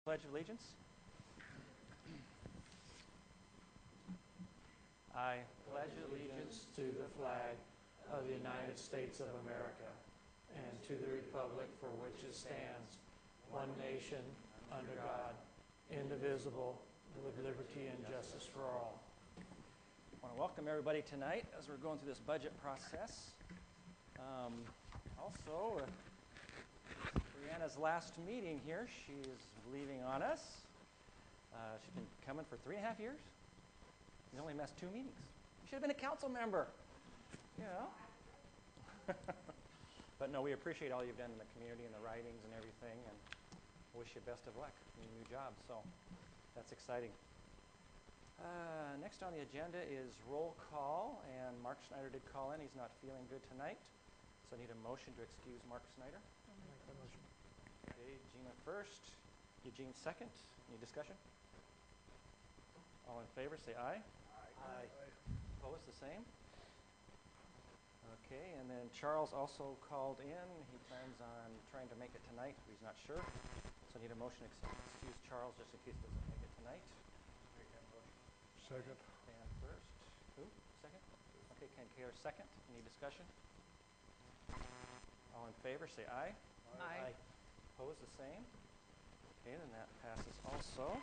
Pledge of Allegiance. I pledge allegiance to the flag of the United States of America and to the republic for which it stands, one nation, under God, indivisible, with liberty and justice for all. I want to welcome everybody tonight as we're going through this budget process. Also, Brianna's last meeting here, she's leaving on us. She's been coming for 3.5 years. She's only missed 2 meetings. You should have been a council member. You know? But no, we appreciate all you've done in the community and the writings and everything, and wish you best of luck in your new job. So that's exciting. Next on the agenda is roll call, and Mark Schneider did call in. He's not feeling good tonight, so I need a motion to excuse Mark Schneider. I'll make that motion. Okay, Gina first, Eugene second. Any discussion? All in favor, say aye. Aye. Opposed, the same. Okay, and then Charles also called in. He plans on trying to make it tonight, but he's not sure. So I need a motion to excuse Charles just in case he doesn't make it tonight. Second. Dan first. Who? Second? Okay, Ken Kaler second. Any discussion? All in favor, say aye. Aye. Opposed, the same. Okay, then that passes also.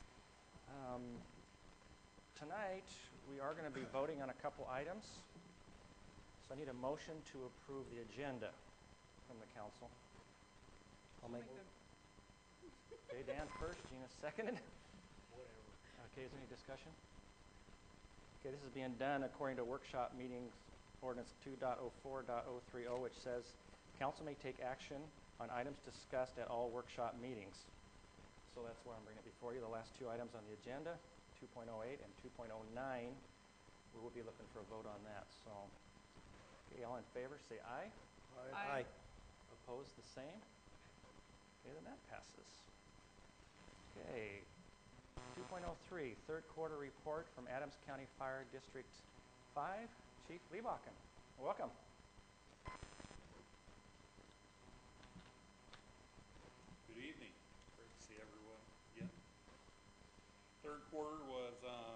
Tonight, we are going to be voting on a couple items. So I need a motion to approve the agenda from the council. I'll make Okay, Dan first, Gina seconded. Whatever. Okay, is there any discussion? Okay, this is being done according to workshop meetings ordinance 2.04.030, which says council may take action on items discussed at all workshop meetings. So that's why I'm bringing it before you. The last 2 items on the agenda, 2.08 and 2.09, we will be looking for a vote on that. So, okay, all in favor, say aye. Aye. Opposed, the same. Okay, then that passes. Okay, 2.03, third quarter report from Adams County Fire District 5, Chief Lebakken. Welcome. Good evening. Great to see everyone again. Third quarter was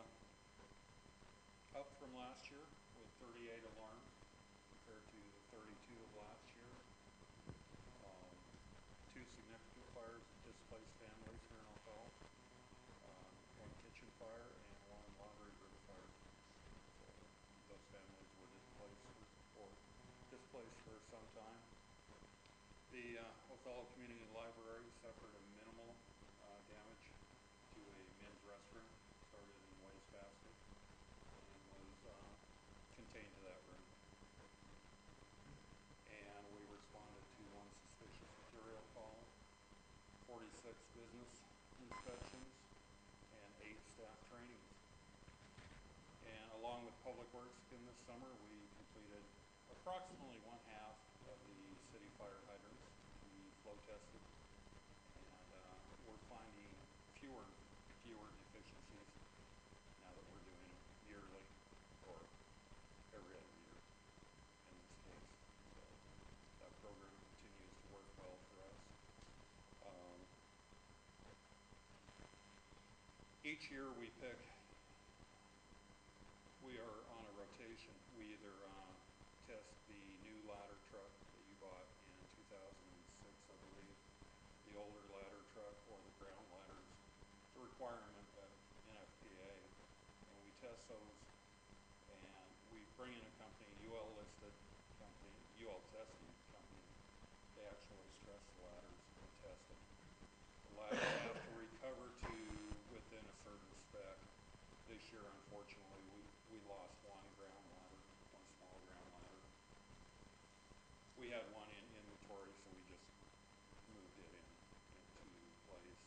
up from last year with 38 alarms compared to the 32 of last year. 2 significant fires that displaced families here in O'Fallon. 1 kitchen fire and 1 Laundry Room fire. So those families were displaced for some time. The O'Fallon Community Library suffered a minimal damage to a men's restroom, started in the wastebasket, and was contained to that room. And we responded to 1 suspicious material call, 46 business inspections, and 8 staff trainings. And along with Public Works in this summer, we completed approximately 1/2 of the city fire hydrants. We flow tested, and we're finding fewer deficiencies now that we're doing it yearly or every other year in this case. So that program continues to work well for us. Each year we are on a rotation. We either test the new ladder truck that you bought in 2006, I believe, the older ladder truck, or the ground ladders. It's a requirement of NFPA, and we test those, and we bring in a company, UL listed company, UL testing company. They actually stress the ladders and test them. The ladders have to recover to within a certain spec. This year, unfortunately, we lost 1 ground ladder, 1 small ground ladder. We had 1 in inventory, so we just moved it into place.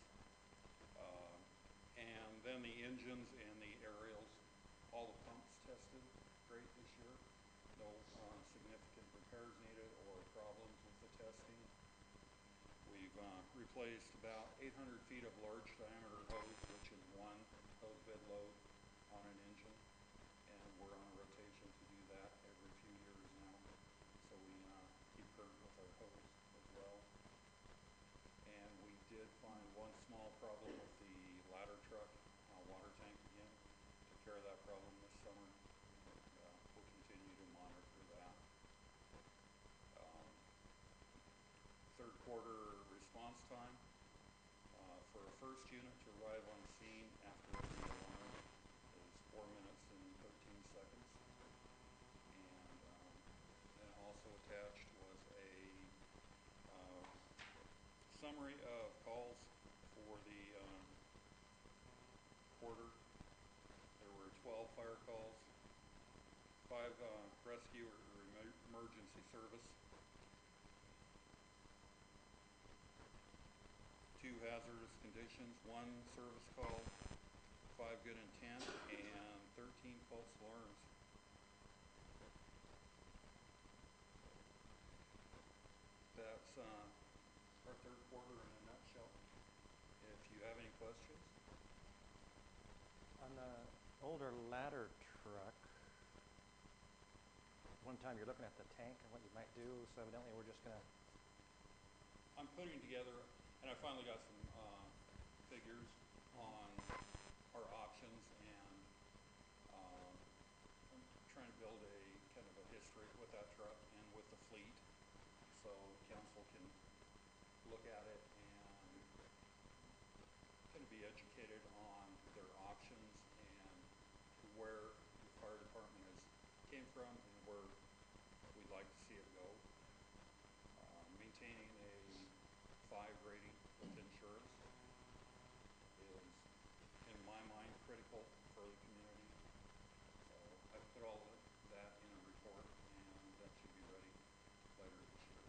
And then the engines and the aerials, all the pumps tested great this year. No significant repairs needed or problems with the testing. We've replaced about 800 feet of large diameter hose, which is 1 hose bed load on an engine, and we're on a rotation to do that every few years now. So we keep current with our hose as well. And we did find 1 small problem care of that problem this summer. We'll continue to monitor that. Third quarter response time for a first unit to arrive on scene after the alarm is 4 minutes and 13 seconds. And then also attached was a summary of calls for the quarter. There were 12 fire calls, 5 rescue or emergency service, 2 hazardous conditions, 1 service call, 5 good intent, and 13 false alarms. That's our third quarter in a nutshell. If you have any questions. On the older ladder truck, one time you're looking at the tank and what you might do, so evidently we're just gonna... I'm putting together, and I finally got some figures on our options, and I'm trying to build a kind of a history with that truck and with the fleet, so council can look at it and kind of be educated on their options and where the fire department came from and where we'd like to see it go. Maintaining a 5 rating with insurance is, in my mind, critical for the community. So I put all of that in a report, and that should be ready later this year.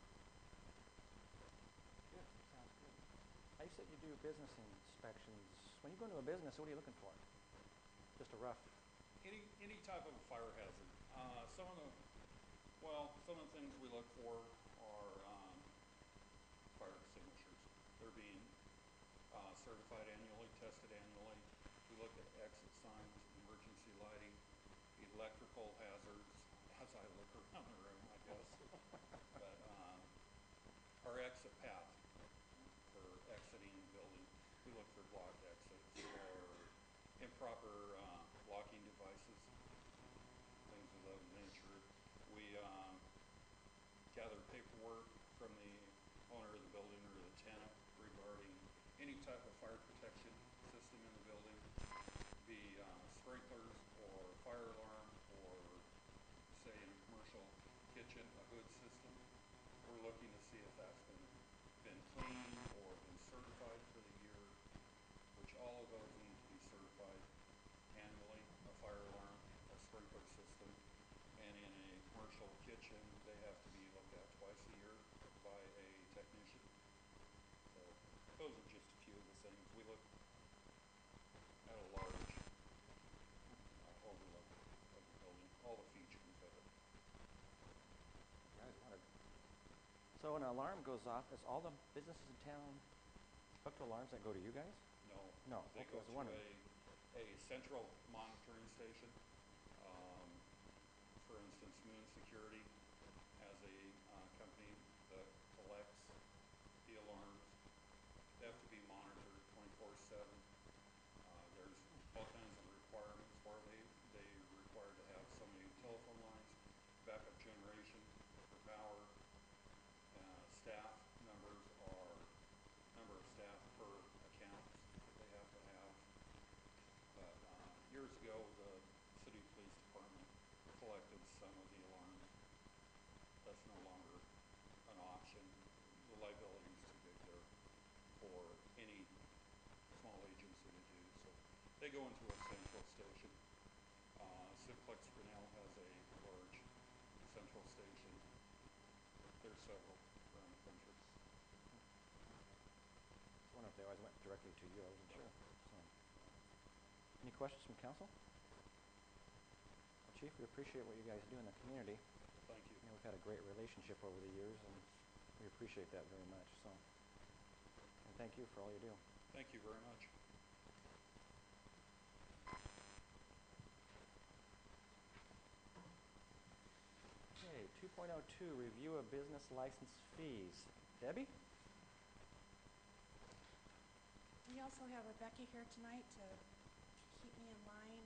Good, sounds good. Now you said you do business inspections. When you go into a business, what are you looking for? Just a rough... Any type of fire hazard. Some of the things we look for are fire extinguishers. They're being certified annually, tested annually. We look at exit signs, emergency lighting, electrical hazards, as I look around the room, I guess. But our exit path for exiting the building, we look for blocked exits or improper locking devices, things of that nature. We gather paperwork from the owner of the building or the tenant regarding any type of fire protection system in the building, be sprinklers or fire alarm, or say in a commercial kitchen, a hood system. We're looking to see if that's been cleaned or been certified for the year, which all of those need to be certified annually, a fire alarm, a sprinkler system, and in a commercial kitchen, they have to be looked at twice a year by a technician. So those are just a few of the things. We look at a large overlook of the building, all the features of it. Right. So when an alarm goes off, is all the businesses in town hooked to alarms that go to you guys? No. No. They Okay, go so to one of a central monitoring station. For instance, Moon Security has a company that collects the alarms. They have to be monitored 24/7. There's all kinds of requirements where they're required to have so many telephone lines, backup generation for power, staff numbers are number of staff per accounts that they have to have. But years ago, the city police department collected some of the alarms. That's no longer an option. The liability is too big there for any small agency to do. So they go into a central station. Simplex Grinnell has a large central station. There's several around the country. I wonder if they always went directly to you. I wasn't Yep. sure. So, any questions from council? Well, Chief, we appreciate what you guys do in the community. Thank you. You know, we've had a great relationship over the years, and we appreciate that very much. So, and thank you for all you do. Thank you very much. Okay, 2.02, review of business license fees. Debbie? We also have Rebecca here tonight to keep me in line and answer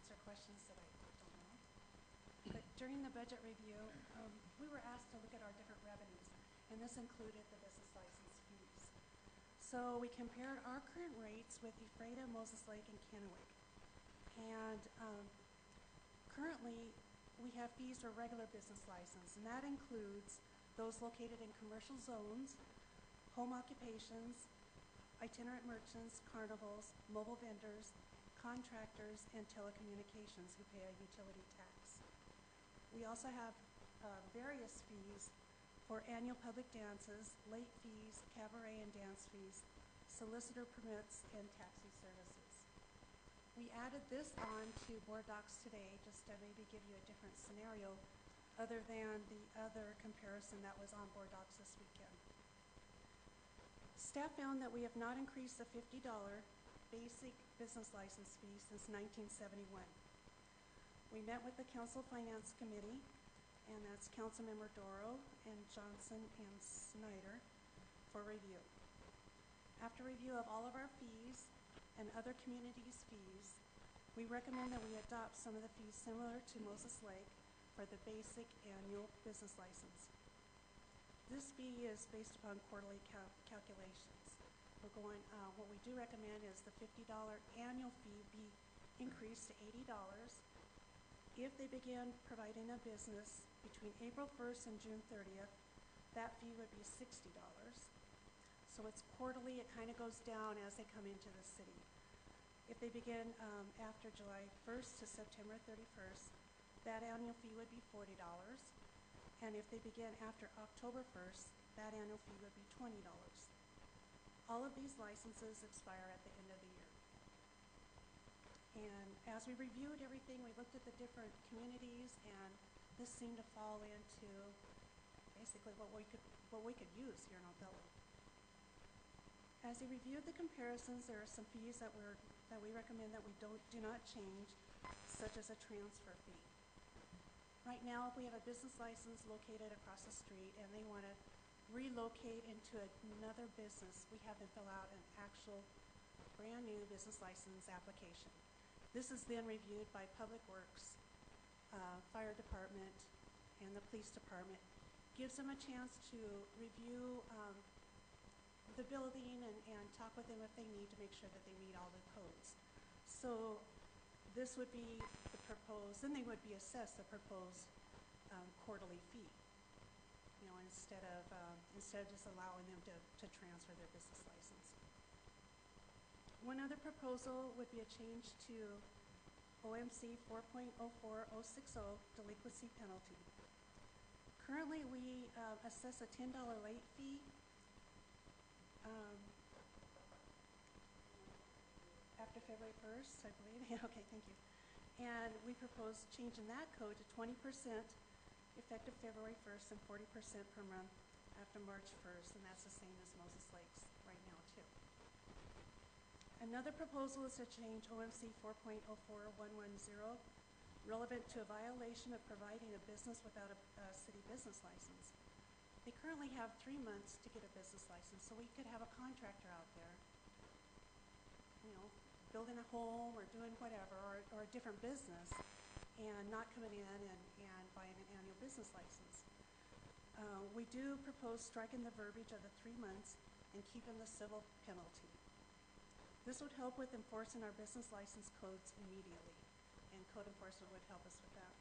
answer questions that I don't know. But during the budget review, we were asked to look at our different revenues, and this included the business license fees. So we compared our current rates with Ephrata, Moses Lake, and Kennewick. And currently, we have fees for regular business license, and that includes those located in commercial zones, home occupations, itinerant merchants, carnivals, mobile vendors, contractors, and telecommunications who pay a utility tax. We also have various fees for annual public dances, late fees, cabaret and dance fees, solicitor permits, and taxi services. We added this on to board docs today just to maybe give you a different scenario other than the other comparison that was on board docs this weekend. Staff found that we have not increased the $50 basic business license fee since 1971. We met with the Council Finance Committee, and that's Councilmember Doro and Johnson and Snyder, for review. After review of all of our fees and other communities' fees, we recommend that we adopt some of the fees similar to Moses Lake for the basic annual business license. This fee is based upon quarterly calculations. What we do recommend is the $50 annual fee be increased to $80. If they begin providing a business between April 1st and June 30th, that fee would be $60. So it's quarterly, it kind of goes down as they come into the city. If they begin after July 1st to September 31st, that annual fee would be $40. And if they begin after October 1st, that annual fee would be $20. All of these licenses expire at the end of the year. And as we reviewed everything, we looked at the different communities, and this seemed to fall into basically what we could use here in Othello. As we reviewed the comparisons, there are some fees that we recommend that we do not change, such as a transfer fee. Right now, if we have a business license located across the street and they want to relocate into another business, we have them fill out an actual brand new business license application. This is then reviewed by Public Works, Fire Department, and the Police Department. Gives them a chance to review the building and talk with them if they need to make sure that they meet all the codes. So this would be the proposed, then they would be assessed the proposed quarterly fee, instead of just allowing them to transfer their business license. One other proposal would be a change to OMC 4.04060, delinquency penalty. Currently, we assess a $10 late fee. After February 1st, I believe. Okay, thank you. And we propose changing that code to 20% effective February 1st and 40% per month after March 1st, and that's the same as Moses Lakes right now, too. Another proposal is to change OMC 4.04110, relevant to a violation of providing a business without a city business license. They currently have 3 months to get a business license, so we could have a contractor out there, building a home or doing whatever, or a different business, and not coming in and buying an annual business license. We do propose striking the verbiage of the 3 months and keeping the civil penalty. This would help with enforcing our business license codes immediately, and code enforcement would help us with that.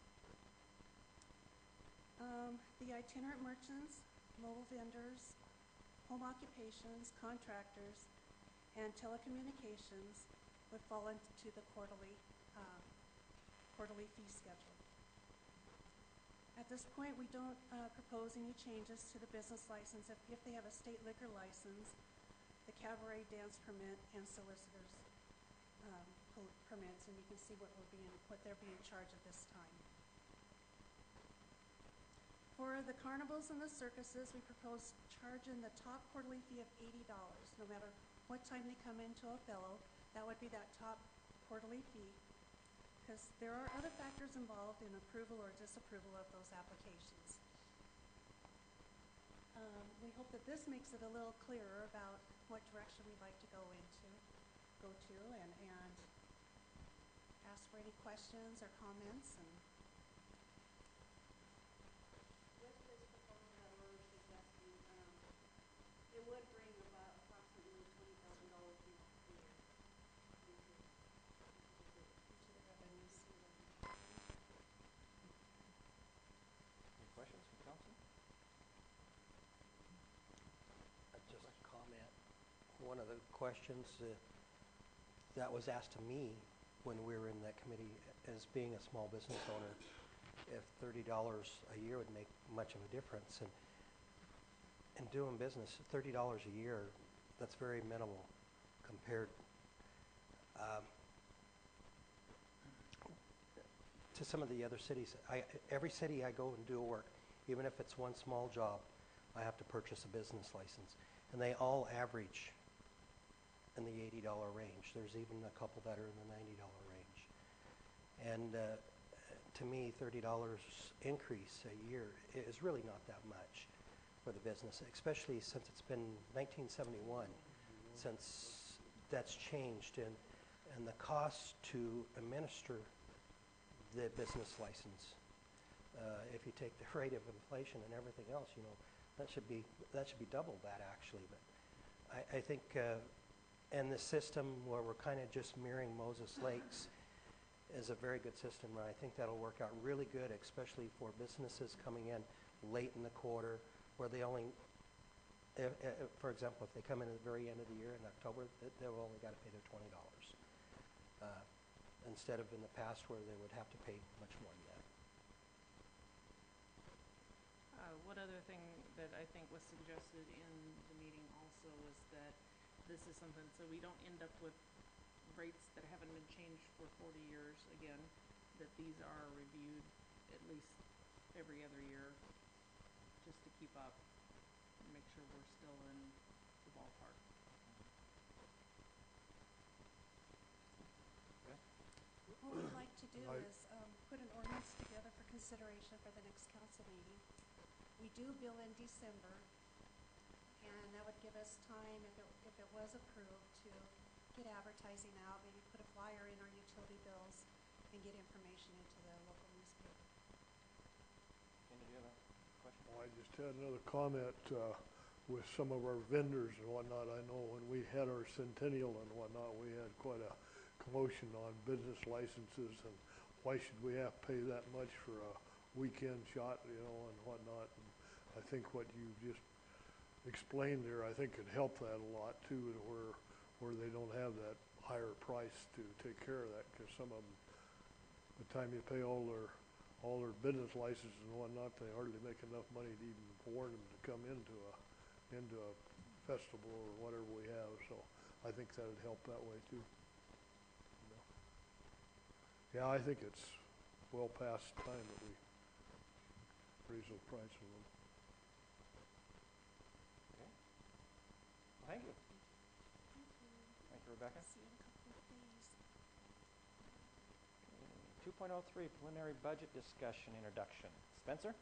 The itinerant merchants, mobile vendors, home occupations, contractors, and telecommunications would fall into the quarterly fee schedule. At this point, we don't propose any changes to the business license if they have a state liquor license, the cabaret dance permit, and solicitors permits, and you can see what they're being charged at this time. For the carnivals and the circuses, we propose charging the top quarterly fee of $80, no matter what time they come into Othello. That would be that top quarterly fee, because there are other factors involved in approval or disapproval of those applications. We hope that this makes it a little clearer about what direction we'd like to go to, and ask for any questions or comments, and With this proposal that we're suggesting, it would bring about approximately $20,000 more a year into the city. into the revenues. Into the revenue. Any questions from council? Just a comment. One of the questions that was asked to me when we were in that committee, as being a small business owner, if $30 a year would make much of a difference. And in doing business, $30 a year, that's very minimal compared to some of the other cities. Every city I go and do work, even if it's one small job, I have to purchase a business license. And they all average in the $80 range. There's even a couple that are in the $90 range. And to me, $30 increase a year is really not that much for the business, especially since it's been 1971 since that's changed. And the cost to administer the business license, if you take the rate of inflation and everything else, that should be double that actually. But I think and the system where we're kind of just mirroring Moses Lakes is a very good system, and I think that'll work out really good, especially for businesses coming in late in the quarter, where they only, for example, if they come in at the very end of the year in October, they've only got to pay their $20, instead of in the past where they would have to pay much more than that. One other thing that I think was suggested in the meeting also was that this is something, so we don't end up with rates that haven't been changed for 40 years again, that these are reviewed at least every other year, just to keep up and make sure we're still in the ballpark. Okay. what we'd like to do is put an ordinance together for consideration for the next council meeting. We do bill in December, and that would give us time, if it was approved, to get advertising out, maybe put a flyer in our utility bills, and get information into the local newspaper. Kenny, do you have a question? Well, I just had another comment with some of our vendors and whatnot. I know when we had our centennial and whatnot, we had quite a commotion on business licenses and why should we have to pay that much for a weekend shot, and whatnot. And I think what you just explained there, I think could help that a lot too, where they don't have that higher price to take care of that, because some of them, by the time you pay all their business licenses and whatnot, they hardly make enough money to even warn them to come into a festival or whatever we have. So I think that'd help that way too. Yeah, I think it's well past time that we raise those prices a little. Okay. Well, thank you. Thank you. Thank you, Rebecca. See you in a couple of days. 2.03, preliminary budget discussion introduction. Spencer?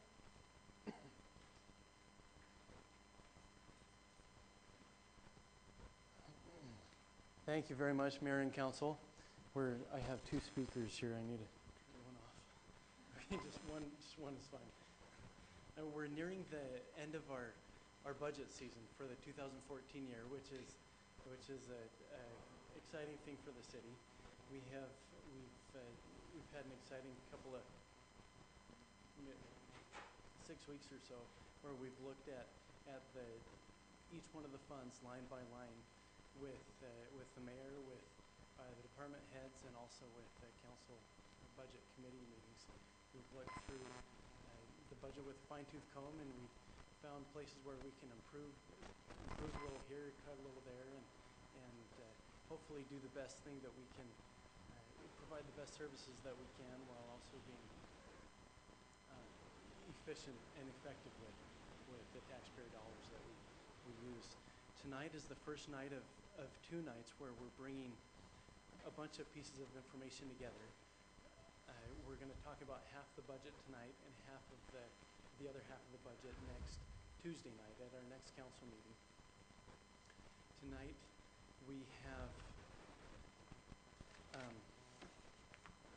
Thank you very much, Mayor and Council. I have two speakers here. I need to turn one off. Okay, just one is fine. And we're nearing the end of our budget season for the 2014 year, which is a exciting thing for the city. We've had an exciting couple of 6 weeks or so where we've looked at each one of the funds line by line with the mayor, with the department heads, and also with the council budget committee meetings. We've looked through the budget with a fine-tooth comb, and we've found places where we can improve a little here, cut a little there, and hopefully do the best thing that we can, provide the best services that we can, while also being efficient and effective with the taxpayer dollars that we use. Tonight is the first night of 2 nights where we're bringing a bunch of pieces of information together. We're going to talk about half the budget tonight and half of the other half of the budget next Tuesday night at our next council meeting. Tonight we have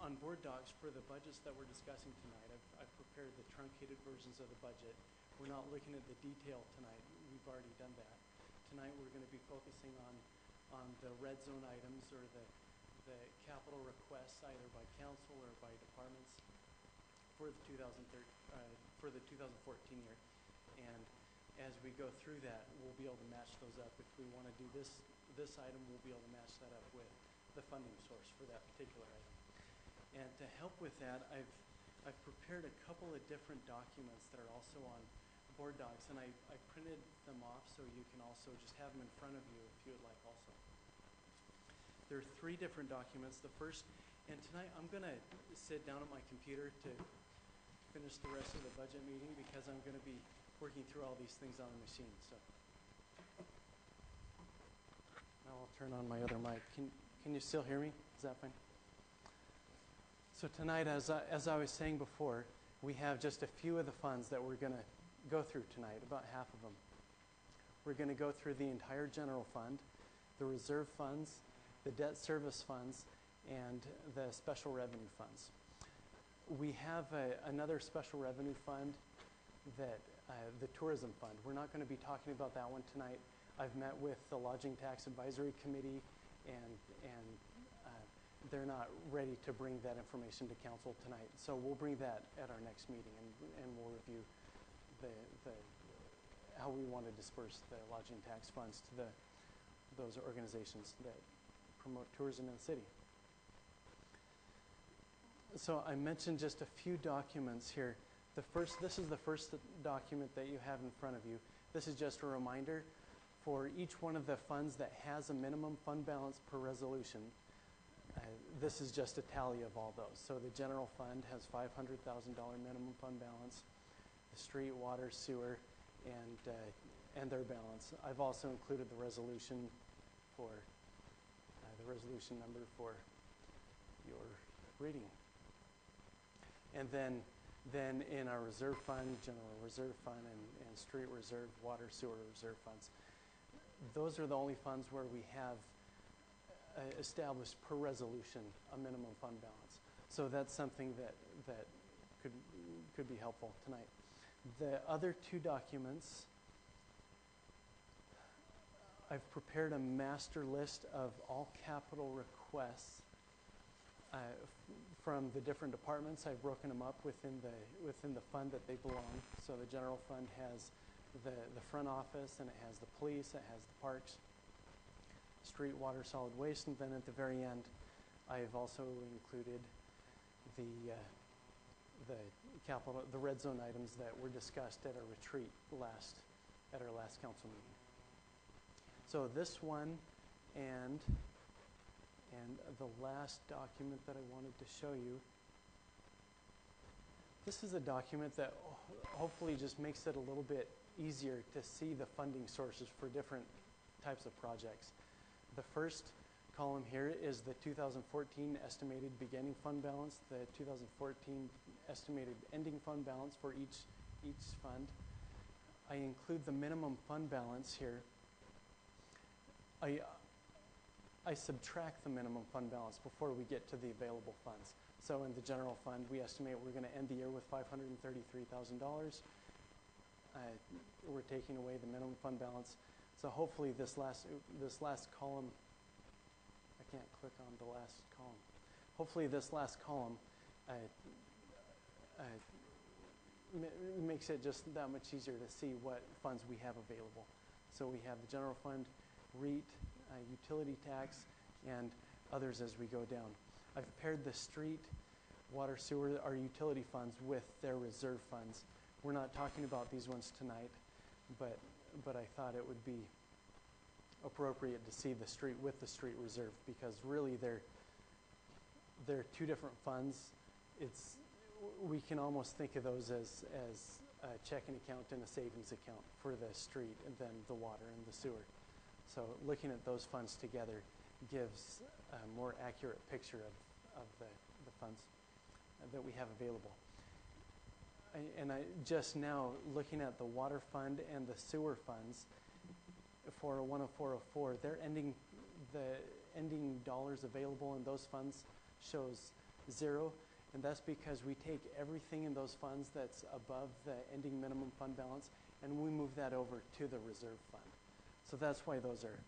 on board docs for the budgets that we're discussing tonight, I've prepared the truncated versions of the budget. We're not looking at the detail tonight. We've already done that. Tonight, we're going to be focusing on the red zone items or the capital requests either by council or by departments for the 2014 year. And as we go through that, we'll be able to match those up. If we want to do this item, we'll be able to match that up with the funding source for that particular item. And to help with that, I've prepared a couple of different documents that are also on board docs, and I printed them off so you can also just have them in front of you if you would like also. There are 3 different documents. The first, and tonight I'm going to sit down at my computer to finish the rest of the budget meeting because I'm going to be working through all these things on the machine. So now I'll turn on my other mic. Can you still hear me? Is that fine? So tonight, as I was saying before, we have just a few of the funds that we're going to go through tonight, about half of them. We're going to go through the entire general fund, the reserve funds, the debt service funds, and the special revenue funds. We have another special revenue fund, that the tourism fund. We're not going to be talking about that one tonight. I've met with the Lodging Tax Advisory Committee, and they're not ready to bring that information to council tonight. So we'll bring that at our next meeting, and we'll review how we want to disperse the lodging tax funds to those organizations that promote tourism in the city. So I mentioned just a few documents here. This is the first document that you have in front of you. This is just a reminder for each one of the funds that has a minimum fund balance per resolution. This is just a tally of all those. So the general fund has $500,000 minimum fund balance, the street, water, sewer, and their balance. I've also included the resolution for the resolution number for your reading. And then in our reserve fund, general reserve fund, and street reserve, water, sewer reserve funds, those are the only funds where we have established per resolution a minimum fund balance. So that's something that could be helpful tonight. The other 2 documents, I've prepared a master list of all capital requests from the different departments. I've broken them up within the fund that they belong. So the general fund has the front office, and it has the police, it has the parks, street, water, solid waste, and then at the very end, I've also included the red zone items that were discussed at our retreat at our last council meeting. So this one and the last document that I wanted to show you, this is a document that hopefully just makes it a little bit easier to see the funding sources for different types of projects. The first column here is the 2014 estimated beginning fund balance, the 2014 estimated ending fund balance for each fund. I include the minimum fund balance here. I subtract the minimum fund balance before we get to the available funds. So in the general fund, we estimate we're going to end the year with $533,000. We're taking away the minimum fund balance. So hopefully this last column, I can't click on the last column. Hopefully this last column makes it just that much easier to see what funds we have available. So we have the general fund, REIT, utility tax, and others as we go down. I've paired the street, water, sewer, our utility funds with their reserve funds. We're not talking about these ones tonight, but I thought it would be appropriate to see the street with the street reserve, because really they're 2 different funds. We can almost think of those as a checking account and a savings account for the street, and then the water and the sewer. So looking at those funds together gives a more accurate picture of the funds that we have available. Just now looking at the water fund and the sewer funds for 10404, the ending dollars available in those funds shows zero, and that's because we take everything in those funds that's above the ending minimum fund balance, and we move that over to the reserve fund. So that's why those are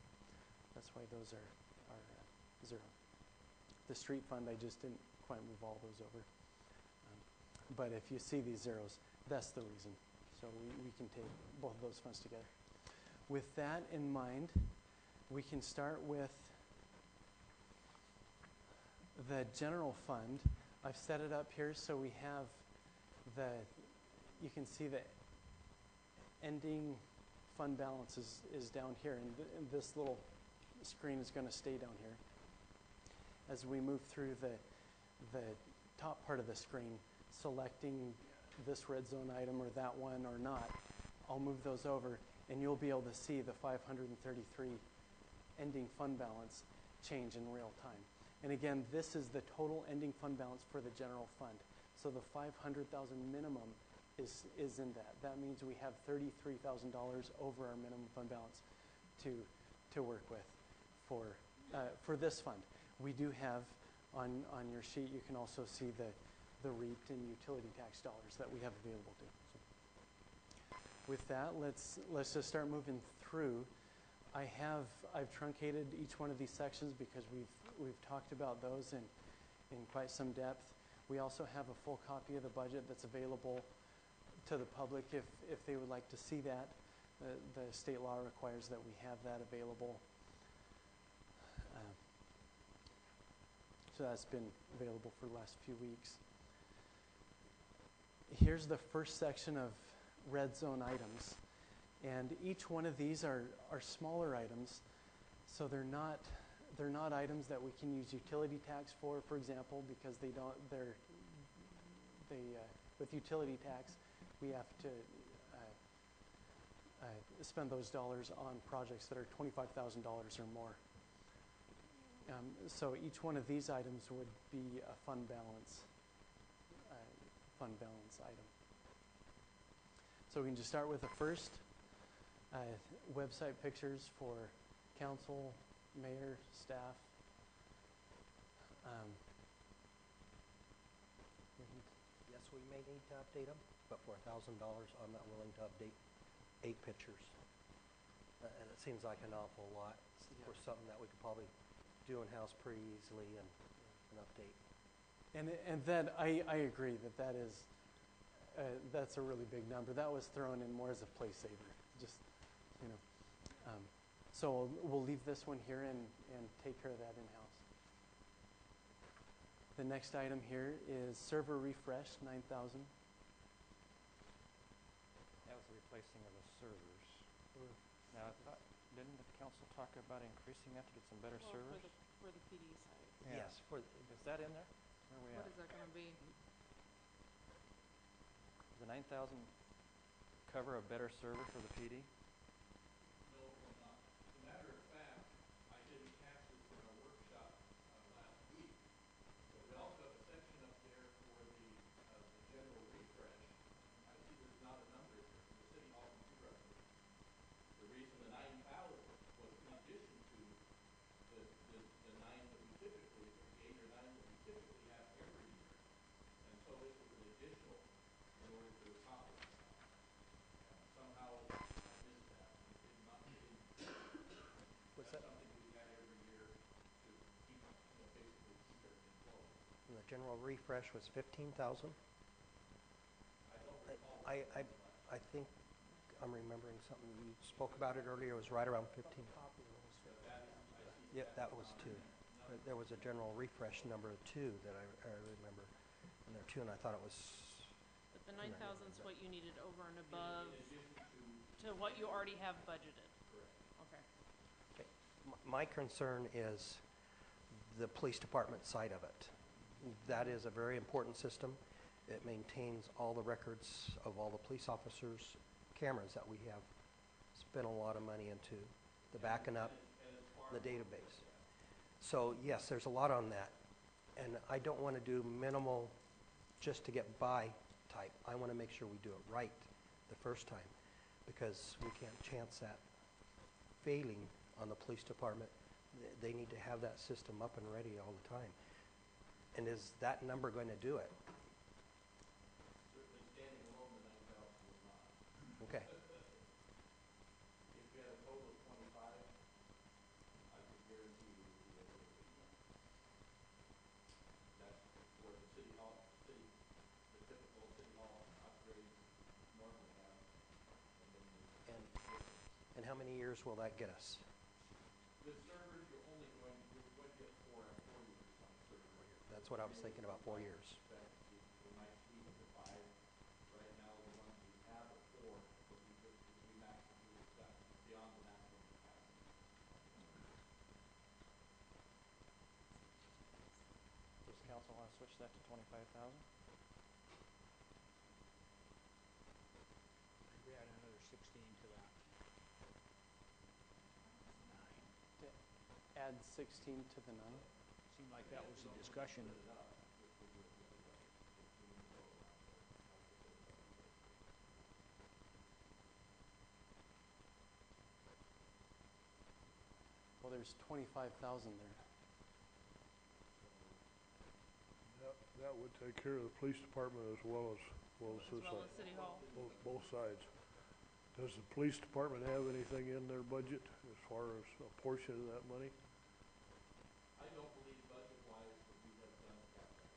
zero. The street fund, I just didn't quite move all those over. But if you see these zeros, that's the reason. So we can take both of those funds together. With that in mind, we can start with the general fund. I've set it up here so we have you can see the ending fund balance is down here, and this little screen is going to stay down here. As we move through the top part of the screen, selecting this red zone item or that one or not, I'll move those over, and you'll be able to see the 533 ending fund balance change in real time. And again, this is the total ending fund balance for the general fund. So the 500,000 minimum is in that. That means we have $33,000 over our minimum fund balance to work with for this fund. We do have on your sheet, you can also see the REIT and utility tax dollars that we have available to. So with that, let's just start moving through. I've truncated each one of these sections because we've talked about those in quite some depth. We also have a full copy of the budget that's available to the public if they would like to see that. The state law requires that we have that available. So that's been available for the last few weeks. Here's the first section of red zone items. And each one of these are smaller items, so they're not items that we can use utility tax for example, because with utility tax, we have to spend those dollars on projects that are $25,000 or more. So each one of these items would be a fund balance item. So we can just start with the first. Website pictures for council, mayor, staff. Yes, we may need to update them, but for $1,000, I'm not willing to update 8 pictures. And it seems like an awful lot for something that we could probably do in-house pretty easily and update. And that I agree that is that's a really big number. That was thrown in more as a play saver, just so we'll leave this one here and take care of that in-house. The next item here is server refresh, 9,000. That was the replacing of the servers. Now, didn't the council talk about increasing that to get some better servers? For the PD side. Yeah. Yes, Is that in there? Where are we What at? is that gonna be? The 9,000 cover a better server for the PD? No, it will not. As a matter of fact, I didn't catch this in our workshop last week, but we also have a section up there for the general refresh. I see there's not a number in here for the city hall computer upgrade. The reason the 9,000 was in addition to the 9 that we typically, or the 8 or 9 that we typically have every year. And so this was an additional in order to accomplish that. And somehow I missed that. It did not get in. Was That's that something we've had every year to keep, basically keep everything flowing. the general refresh was 15,000? I don't recall. what it was last I think I'm remembering something. You spoke about it earlier. It was right around 15. But that is, I see. Yeah, that was 2. There was a general refresh number 2 that I remember in there too, and I thought it was. But the 9,000 is what you needed over and above In addition to what you already have budgeted. correct. Okay. Okay. My concern is the police department side of it. That is a very important system. It maintains all the records of all the police officers' cameras that we have spent a lot of money into, the backing up, the database. So yes, there's a lot on that. And I don't want to do minimal just to get by type. I want to make sure we do it right the first time, because we can't chance that failing on the police department. They need to have that system up and ready all the time. And is that number going to do it? Certainly standing alone, the 9,000 will not. Okay. If we had a total of 25, I could guarantee we would be able to do that. That's for the city hall, the typical city hall upgrades normally have, and then there's And, the difference. and how many years will that get us? The servers, you're going to get 4 years on a server. That's what I was thinking about, 4 years. Expectancy. We might tweak it to 5. Right now, the ones we have are 4, but we maximum, that's beyond the maximum capacity. Does council want to switch that to 25,000? Could we add another 16 to that? To add 16 to the 9? Seemed like that was a discussion. Split it up, if we do it the other way, 16 total out there, like the city hall does. Well, there's 25,000 there. So That would take care of the police department as well as As this well side. as City Hall. Both sides. Does the police department have anything in their budget as far as a portion of that money? I don't believe budget-wise that we have done it that way.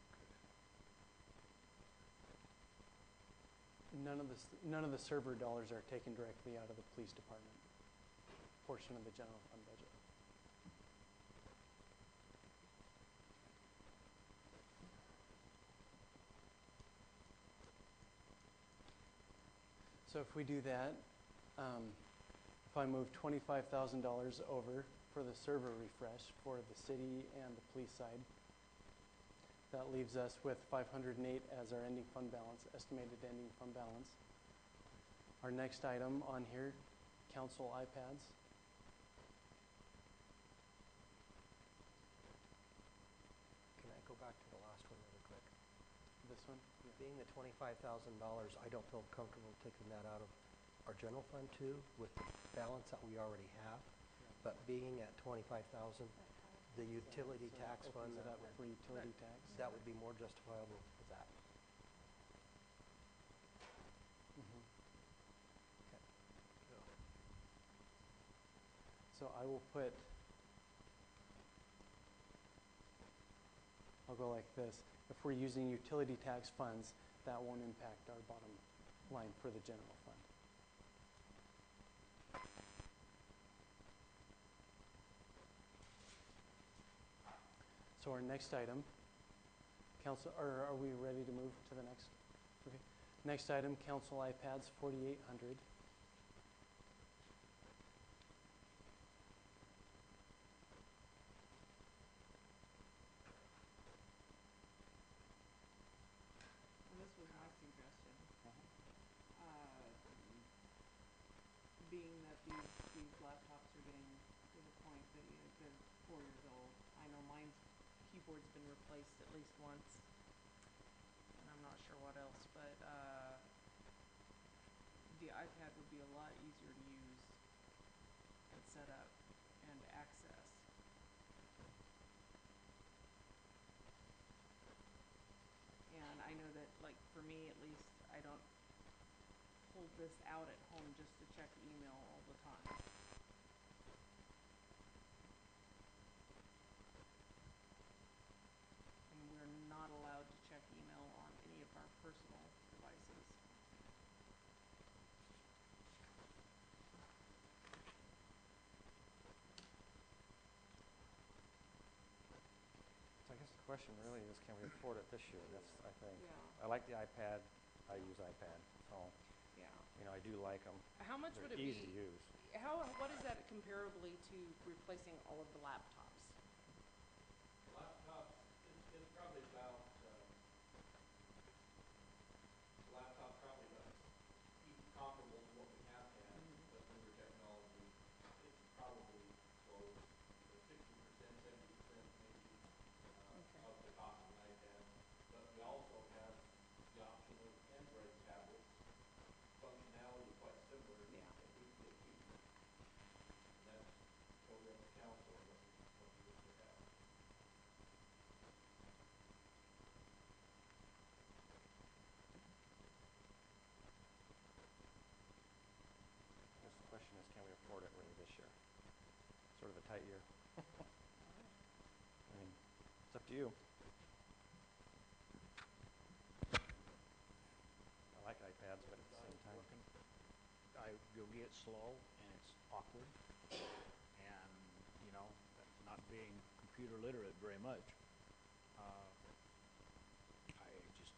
None of the server dollars are taken directly out of the police department portion of the general fund budget. So if we do that, if I move $25,000 over for the server refresh for the city and the police side, that leaves us with 508 as our ending fund balance, estimated ending fund balance. Our next item on here, council iPads. Can I go back to the last one really quick? This one? Yeah. Being the $25,000, I don't feel comfortable taking that out of our general fund too, with the balance that we already have. But being at 25,000, the utility So tax fund, opens it up for utility tax. that would be more justifiable for that. Mhm. Okay. So I will put, I'll go like this. If we're using utility tax funds, that won't impact our bottom line for the general fund. So our next item, council, or are we ready to move to the next? Okay. Next item, council iPads, 4,800. And this was my suggestion. Being that these laptops are getting to the point that they're 4 years old. I know mine's keyboard's been replaced at least once, and I'm not sure what else, but the iPad would be a lot easier to use and set up and access. And I know that, like, for me at least, I don't hold this out at home just to check email all the time. And we're not allowed to check email on any of our personal devices. So I guess the question really is, can we afford it this year? That's, I think. Yeah. I like the iPad. I use iPad, so, Yeah. I do like them. How much would They're it be? easy to use. What is that comparably to replacing all of the laptops? Laptops, it's probably about, laptop's probably about comparable to what we have had, but newer technology, it's probably close, 60%, 70% maybe, Okay. of the cost of an iPad. But we also have the option of Android tablets, functionality quite similar, Yeah. if we can get cheaper. And that's totally up to council, what a tight year. I mean, it's up to you. I like iPads, but at the same time, You'll get slow and it's awkward. And, not being computer literate very much, I just,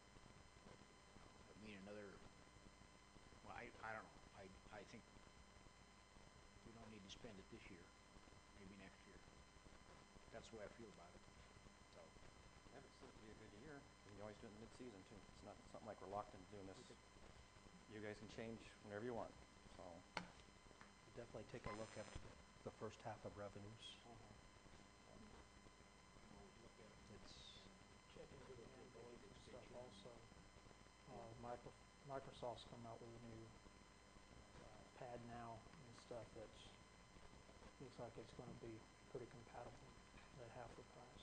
I don't know. I think we don't need to spend it this year, maybe next year. That's the way I feel about it. So, yeah, but it seems to be a good year. You can always do it in mid-season too. It's not something like we're locked into doing this. You guys can change whenever you want, so. Definitely take a look at the first half of revenues. always look at it. It's, Check into the analytics stuff also. Microsoft's come out with a new Pad Now and stuff that's, looks like it's gonna be pretty compatible at half the price.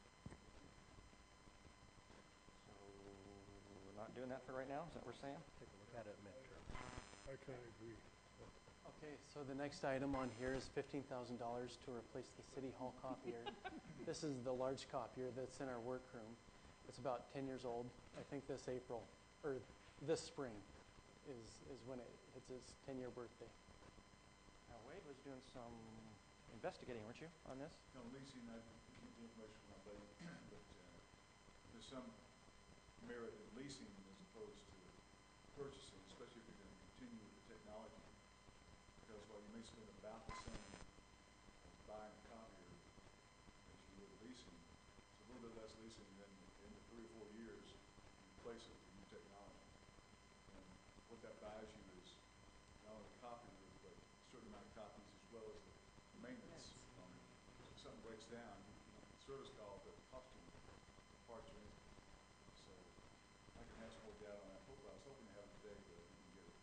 So, we're not doing that for right now, is that what we're saying? take a look at it midterm. I kind of agree. Okay, so the next item on here is $15,000 to replace the City Hall copier. This is the large copier that's in our workroom. It's about 10 years old. I think this spring is when it hits its 10-year birthday. Now, Wade was doing some investigating, weren't you, on this? No, leasing, I didn't get the information from my buddy, but there's some merit in leasing as opposed to purchasing, especially if you're going to continue with the technology. Because while you may spend about the same buying a copier as you would leasing, it's a little bit less leasing than in the 3 or 4 years you replace it with new technology. And what that buys you is not only the copier, but a certain amount of copies as well as the maintenance on it. So if something breaks down, you don't get the service call, but it costs you the parts or anything. So I can have some more data on that. I was hoping to have it today, but I didn't get it.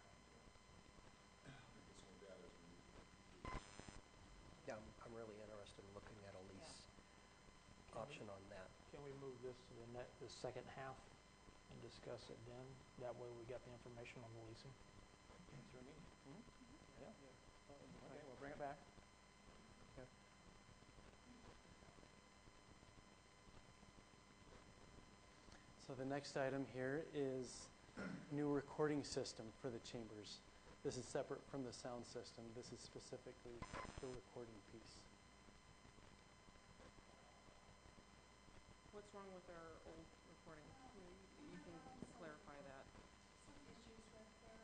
I'm gonna get some more data as we move through this. Yeah, I'm really interested in looking at a lease option on that. Can we move this to the second half and discuss it then? That way we got the information on the leasing. Through a meeting? Yeah. That would be Okay, fine. we'll bring it back. So the next item here is new recording system for the chambers. This is separate from the sound system. This is specifically the recording piece. What's wrong with our old recording? You can clarify that. Some issues with where,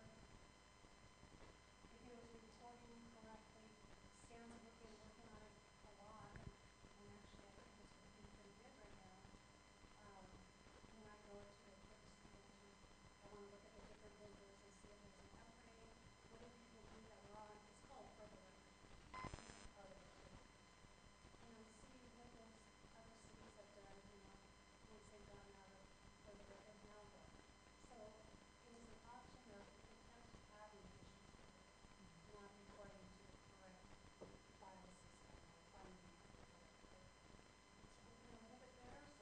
if it was recording correctly, Stan's working on it a lot, and actually I think it's working pretty good right now. When I go to a quick scan I wanna look at the different vendors and see if there's an upgrade, whatever you can do that we're on, it's called For the Record. This is part of it too. And see what those other cities have done, once they've gotten out of For the Record, now what. So it was an option of if we kept having issues with it, not recording to the correct file system or finding it or whatever. But it's working a little bit better, so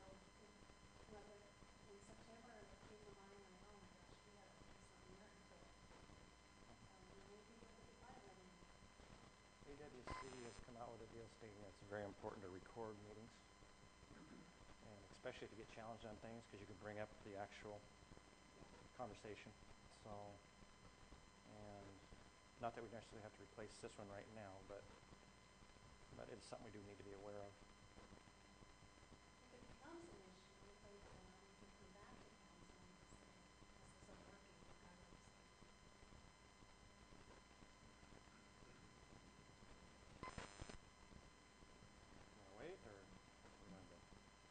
in September it came to mind like, oh my gosh, we gotta do something there quick. Maybe we could pilot and AWC has come out with a deal stating that it's very important to record meetings, and especially if you get challenged on things, because you can bring up the actual conversation. So, and not that we necessarily have to replace this one right now, but it's something we do need to be aware of. if it becomes an issue, then we can come back to council and just say, this isn't working, we gotta do something. You wanna wait, or we wanna go?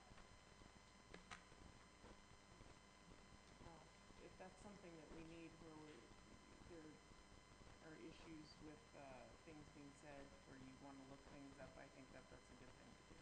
Well, if that's something that we need where there are issues with things being said, or you want to look things up, I think that's a good thing to do.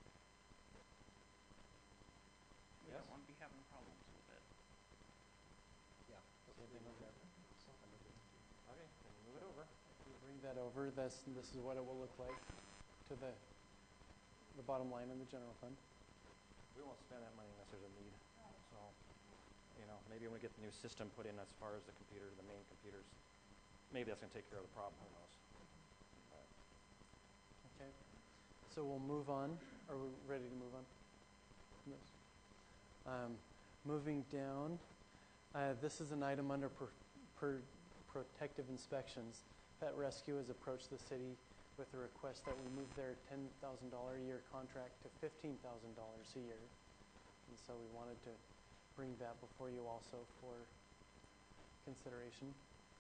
We Yes? don't want to be having problems with it. Yeah. Same thing with that. Okay, then move it over. If we bring that over, this is what it will look like to the bottom line in the general fund. We won't spend that money unless there's a need. So, maybe when we get the new system put in as far as the computer, the main computers, maybe that's gonna take care of the problem, who knows? But So we'll move on. Are we ready to move on? Yes. Moving down, this is an item under protective inspections. Pet Rescue has approached the city with a request that we move their $10,000 a year contract to $15,000 a year. And so we wanted to bring that before you also for consideration.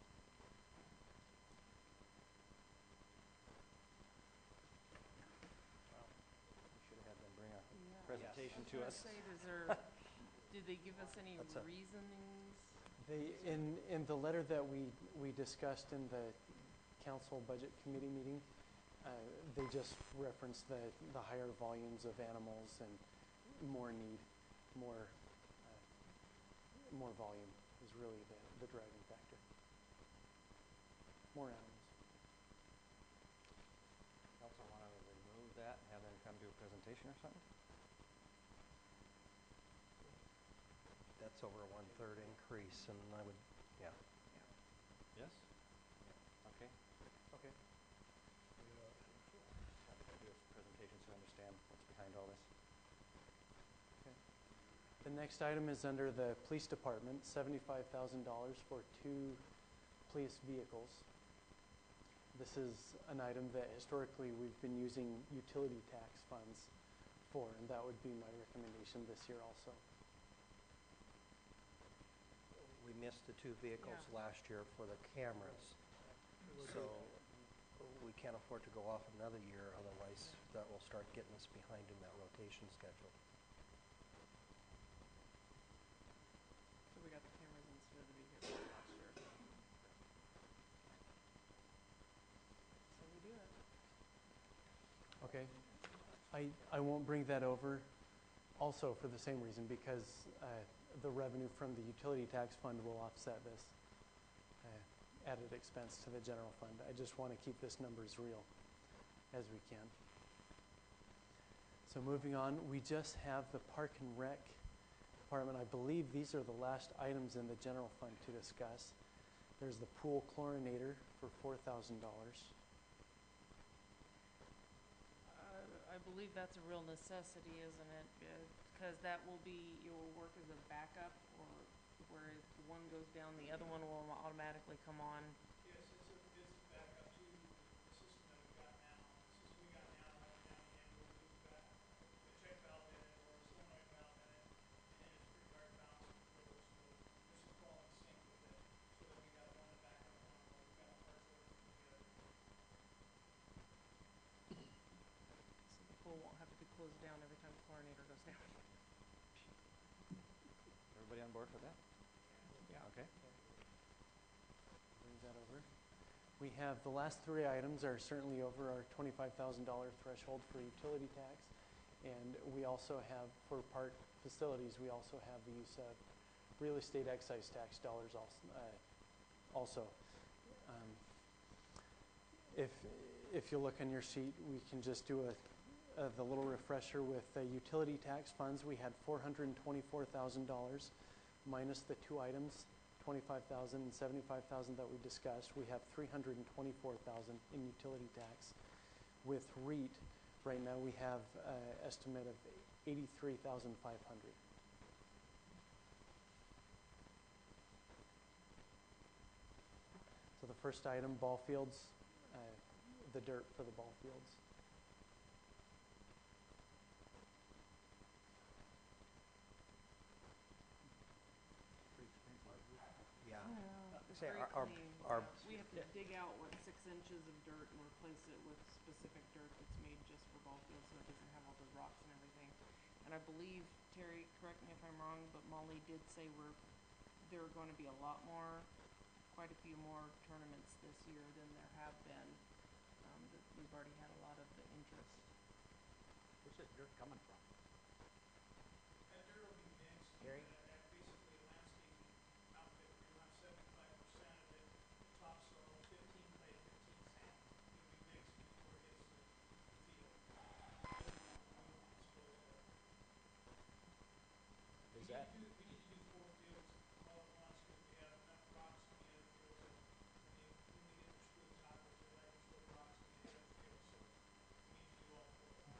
Well, we should have had them bring a Yeah. presentation I was to gonna us. say, did they give us any That's a- reasonings? In the letter that we discussed in the council budget committee meeting, they just referenced the higher volumes of animals and more need, more volume is really the driving factor. More animals. Council want to remove that and have them come do a presentation or something? That's over a 1/3 increase, and I would, yeah. Yes? Okay. Okay. Yeah, I think so. Have them do a presentation so I understand what's behind all this. The next item is under the police department, $75,000 for 2 police vehicles. This is an item that historically we've been using utility tax funds for, and that would be my recommendation this year also. We missed the 2 vehicles Yeah. last year for the cameras, so we can't afford to go off another year, otherwise that will start getting us behind in that rotation schedule. So we got the cameras instead of the vehicles last year. So we do it. Okay. I won't bring that over also for the same reason, because the revenue from the utility tax fund will offset this added expense to the general fund. I just want to keep this number as real as we can. So moving on, we just have the Park and Rec Department. I believe these are the last items in the general fund to discuss. There's the pool chlorinator for $4,000. I believe that's a real necessity, isn't it? Because that will be, it will work as a backup, or where if one goes down, the other one will automatically come on. Yes, it's a backup to the system that we've got now. The system we got now, every now and again, we'll lose a check valve in it or a solenoid valve in it, and it's pretty hard to balance and recover. So this will fall in sync with it, so that we got one to back up one while we've got parts orders for the other. So the pool won't have to be closed down every time the chlorinator goes down. Everybody on board for that? Yeah. Okay. Bring that over. We have the last 3 items are certainly over our $25,000 threshold for utility tax. And we also have, for park facilities, we also have the use of real estate excise tax dollars also. If you look on your sheet, we can just do the little refresher with the utility tax funds. We had $424,000 minus the 2 items, $25,000 and $75,000 that we discussed. We have $324,000 in utility tax. With REIT, right now we have an estimate of $83,500. So the first item, ball fields, the dirt for the ball fields. Pretty expensive. Yeah. It's Say, very our- clean. our- Yeah. We have to dig out, 6 inches of dirt and replace it with specific dirt that's made just for ball fields, so it doesn't have all the rocks and everything. And I believe, Terry, correct me if I'm wrong, but Molly did say there are going to be a lot more, quite a few more tournaments this year than there have been. That we've already had a lot of the interest. Where's that dirt coming from? That dirt will be mixed. Gary? At basically a landscaping outfit, we're gonna have 75% of it, the topsoil, 15 clay, 15 sand. It'll be mixed before it hits the field. We won't expose that. Is that? We need to do 4 fields all at once, because we have enough rocks on the other fields that when they get their spring toppers, they like to throw rocks on the other fields, so we need to do all 4 at once.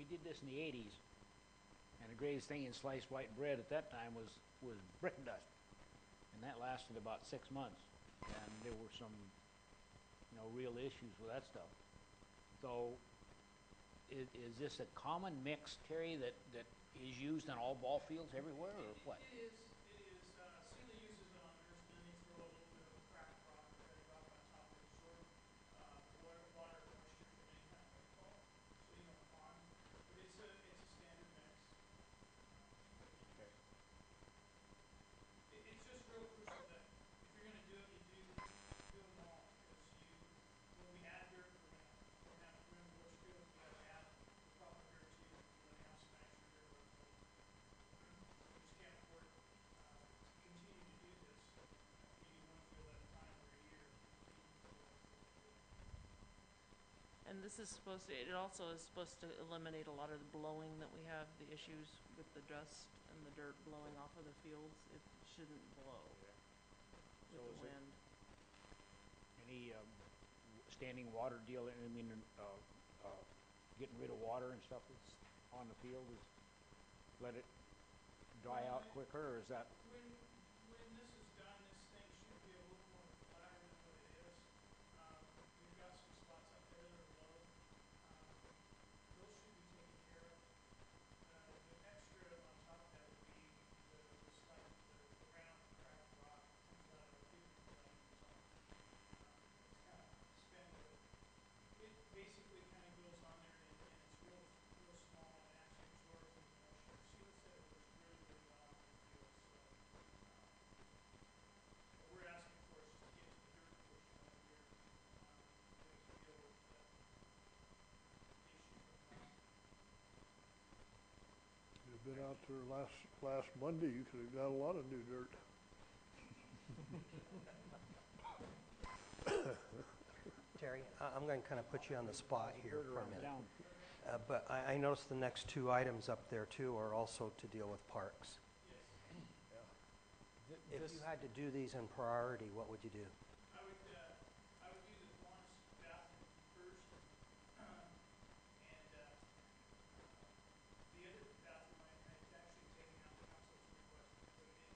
we did this in the 80s, and the greatest thing in sliced white bread at that time was brick dust. And that lasted about 6 months. And there were some, real issues with that stuff. So is this a common mix, Terry, that is used on all ball fields everywhere, or what? It is, Sealy uses it on theirs, and then they throw a little bit of cracked rock or bedrock on top to absorb, water or moisture from any kind of rainfall, so a pond, but it's a standard mix, that we use. Okay. It's just real crucial that if you're gonna do it, you do them all, because when we add dirt, we're gonna remember which fields we gotta add the proper dirt to, when we have some extra dirt left over. We just can't afford, to continue to do this, if we do one field at a time or a year, if we continue to fill every field. And this is it also is supposed to eliminate a lot of the blowing that we have, the issues with the dust and the dirt blowing off of the fields. It shouldn't blow So with is the it wind. any standing water deal? I mean, getting rid of water and stuff that's on the field, is let it dry out quicker, or is that? When this is done, this thing should be a little more flatter than what it is. We've got some spots up there that are low. Those should be taken care of. The extra on top of that would be the round cracked rock that comes out of, I believe it comes out of Utah. It's kind of spendy, but it basically kind of goes on there and it's real small, and it actually absorbs any moisture. Sealy said it works really, really well on their field, so, what we're asking for is just to get to the dirt portion of it here, so we can deal with the issue from that. You've been out there last Monday, you could have got a lot of new dirt. Terry, I'm going to kind of put you on the spot here Dirt for a around minute. town. But I noticed the next two items up there too are also to deal with parks. Yes. If you had to do these in priority, what would you do? I would do the Kiwanis bathroom first, and, the other bathroom, I'd actually taken out council's request and put it in.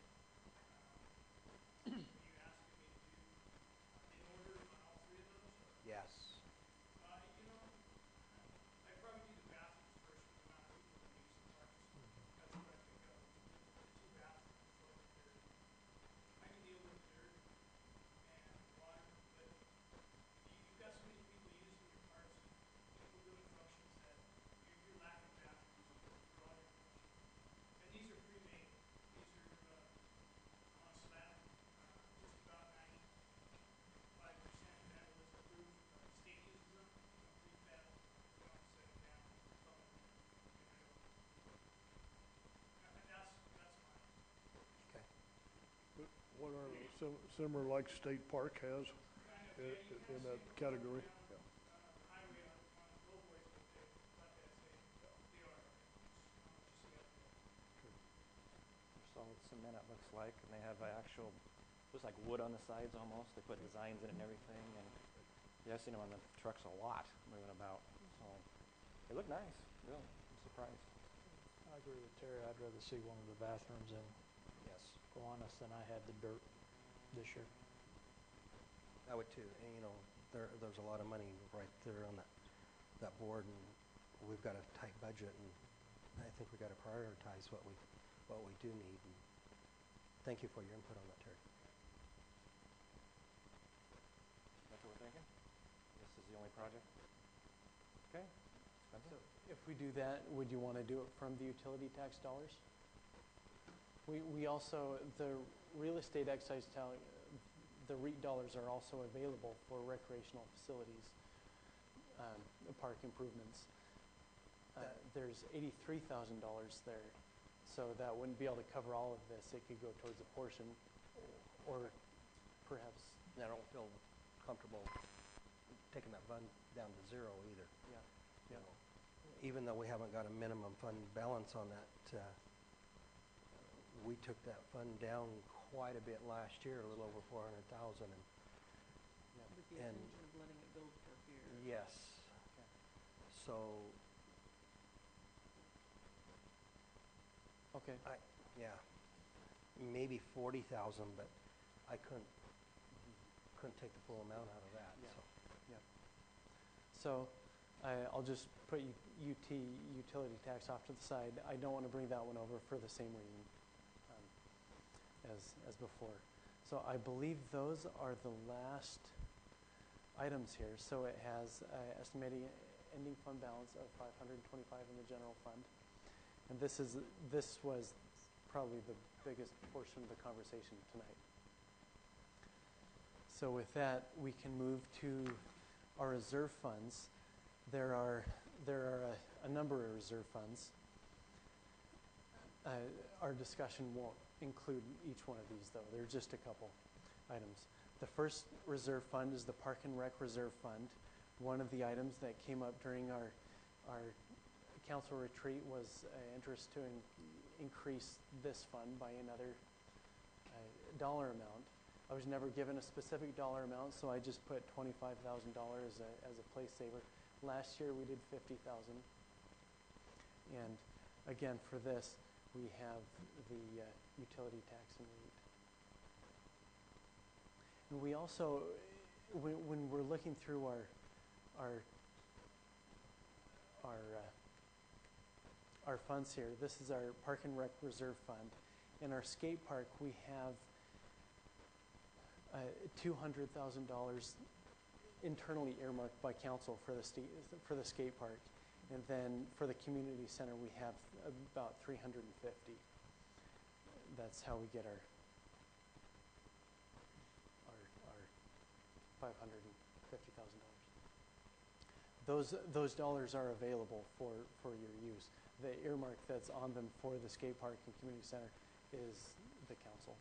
Were you asking me to do, in order on all three of those, or? Yes. I'd probably do the bathrooms first for the amount of people that use the parks. That's what I think of, the two bathrooms before the dirt. I can deal with the dirt and the water, but you've got so many people using your parks and people doing functions that you're lacking bathrooms for all your functions. And these are pre-made. These are, on slab, just about 95% vandalism proof. The state uses them, prefab, if we don't set them down publicly, then we don't. That's mine. Okay. What are similar like State Park has Kind of, yeah, you kind in of that see them category? going down, the highway on billboards, but like I say, they are, just on what you see out there. They're solid cement, it looks like, and they have actual, looks like wood on the sides almost. They put designs in it and everything, and yeah, I've seen them on the trucks a lot, moving about. So they look nice, really. I'm surprised. I agree with Terry. I'd rather see one of the bathrooms in Yes. Kiwanis than I had the dirt this year. I would too. And, there's a lot of money right there on that board, and we've got a tight budget, and I think we've got to prioritize what we do need. And thank you for your input on that, Terry. That's what we're thinking? This is the only project? Okay. So if we do that, would you want to do it from the utility tax dollars? We also, the real estate excise the REIT dollars are also available for recreational facilities, park improvements. There's $83,000 there, so that wouldn't be able to cover all of this. It could go towards a portion, or perhaps. And I don't feel comfortable taking that fund down to zero either. Yeah. You know, even though we haven't got a minimum fund balance on that, we took that fund down quite a bit last year, a little over 400,000. With the And- intention of letting it build for a few years. Yes. Okay. So Okay. Yeah, maybe 40,000, but I couldn't take the full amount out of that, Yeah. so. So I'll just put utility tax off to the side. I don't want to bring that one over for the same reason as before. So I believe those are the last items here. So it has estimating ending fund balance of 525 in the general fund. And this was probably the biggest portion of the conversation tonight. So with that, we can move to our reserve funds. There are a number of reserve funds. Our discussion won't include each one of these, though. There are just a couple items. The first reserve fund is the Park and Rec Reserve Fund. One of the items that came up during our council retreat was interest to increase this fund by another dollar amount. I was never given a specific dollar amount, so I just put $25,000 as a place saver. Last year we did $50,000. And again, for this, we have the utility tax and rate. And we also, when we're looking through our funds here, this is our Park and Rec Reserve Fund. In our skate park, we have $200,000 internally earmarked by council for the skate park, and then for the community center we have about $350. That's how we get our $550,000. Those dollars are available for your use. The earmark that's on them for the skate park and community center is the council.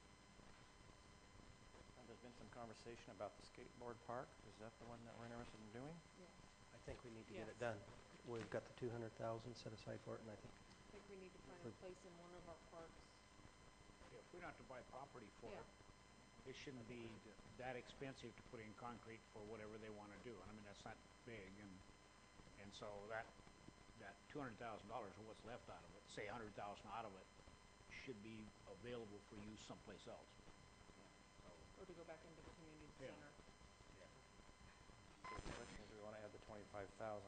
There's been some conversation about the skateboard park. Is that the one that we're interested in doing? Yes. I think we need to get it Yes. done. We've got the 200,000 set aside for it, and I think I think we need to find a place in one of our parks. If we don't have to buy property for Yeah. it, it shouldn't be that expensive to put in concrete for whatever they want to do. And I mean, that's not big, and so that $200,000 or what's left out of it, say 100,000 out of it, should be available for use someplace else. So, Or to go back into the community Yeah. center. So the question is, we want to add the 25,000.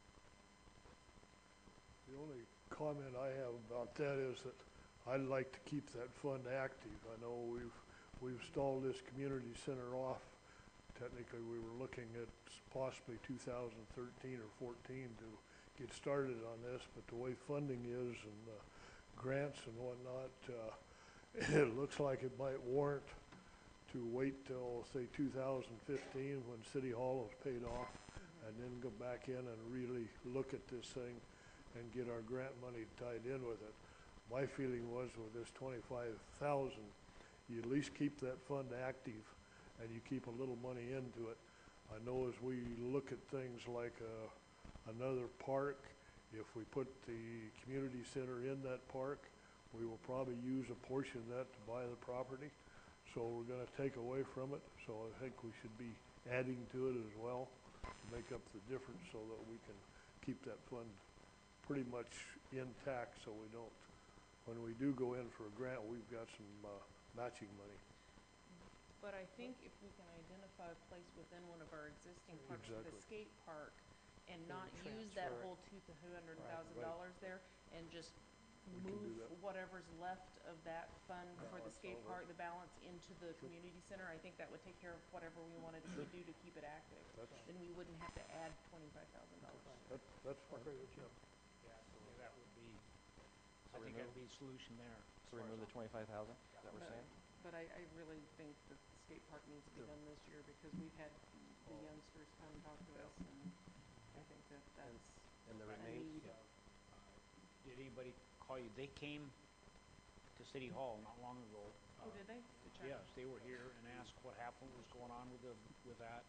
The only comment I have about that is that I'd like to keep that fund active. I know we've stalled this community center off. Technically, we were looking at possibly 2013 or 14 to get started on this, but the way funding is and grants and whatnot, it looks like it might warrant to wait till, say, 2015 when City Hall is paid off, and then go back in and really look at this thing and get our grant money tied in with it. My feeling was with this 25,000, you at least keep that fund active and you keep a little money into it. I know as we look at things like another park, if we put the community center in that park, we will probably use a portion of that to buy the property. So we're going to take away from it. So I think we should be adding to it as well to make up the difference so that we can keep that fund pretty much intact so we don't, when we do go in for a grant, we've got some matching money. But I think if we can identify a place within one of our existing parks, the Exactly. skate park, and Then not use that transfer it. whole $200,000 there, and just We can do move that. whatever's left of that fund for the Balance skate over. park, the balance into the community center, I think that would take care of whatever we wanted to do to keep it active. Then we wouldn't have to add $25,000. That's fine. yeah, that would be, I So think that'd remove- be a solution there. So remove the 25,000, is that what we're saying? But I really think the skate park needs to be done this year, because we've had the youngsters come talk to us, and I think that that's And the a remain, need. Did anybody call you? They came to City Hall not long ago. Oh, did they? To check? Yes, they were here and asked what happened, what was going on with that.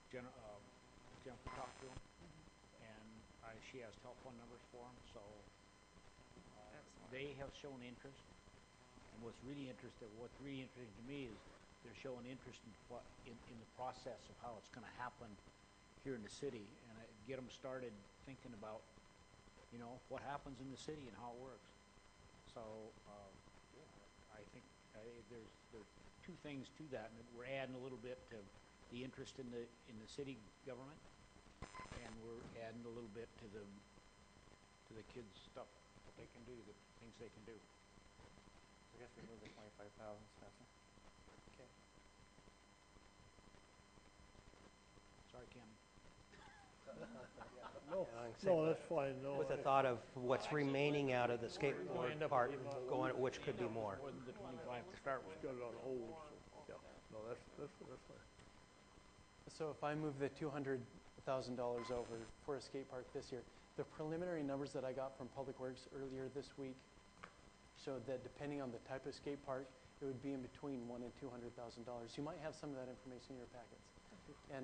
Jennifer talked to them, and she has telephone numbers for them, so Excellent. they have shown interest. And what's really interesting to me is they're showing interest in the process of how it's going to happen here in the city, and get them started thinking about, what happens in the city and how it works. So, I think there's two things to that, and we're adding a little bit to the interest in the city government, and we're adding a little bit to the kids' stuff, what they can do, the things they can do. I guess we move the 25,000, Spencer. Okay. Sorry, Ken. No, Yeah, like I no, said, that's fine, no. with the thought of what's remaining out of the skateboard part, going, which could be more. More than the 25 to start with. Got it on hold, so, yeah, no, that's fine. So if I move the $200,000 over for a skate park this year, the preliminary numbers that I got from Public Works earlier this week showed that depending on the type of skate park, it would be in between $100,000 and $200,000. You might have some of that information in your packets. And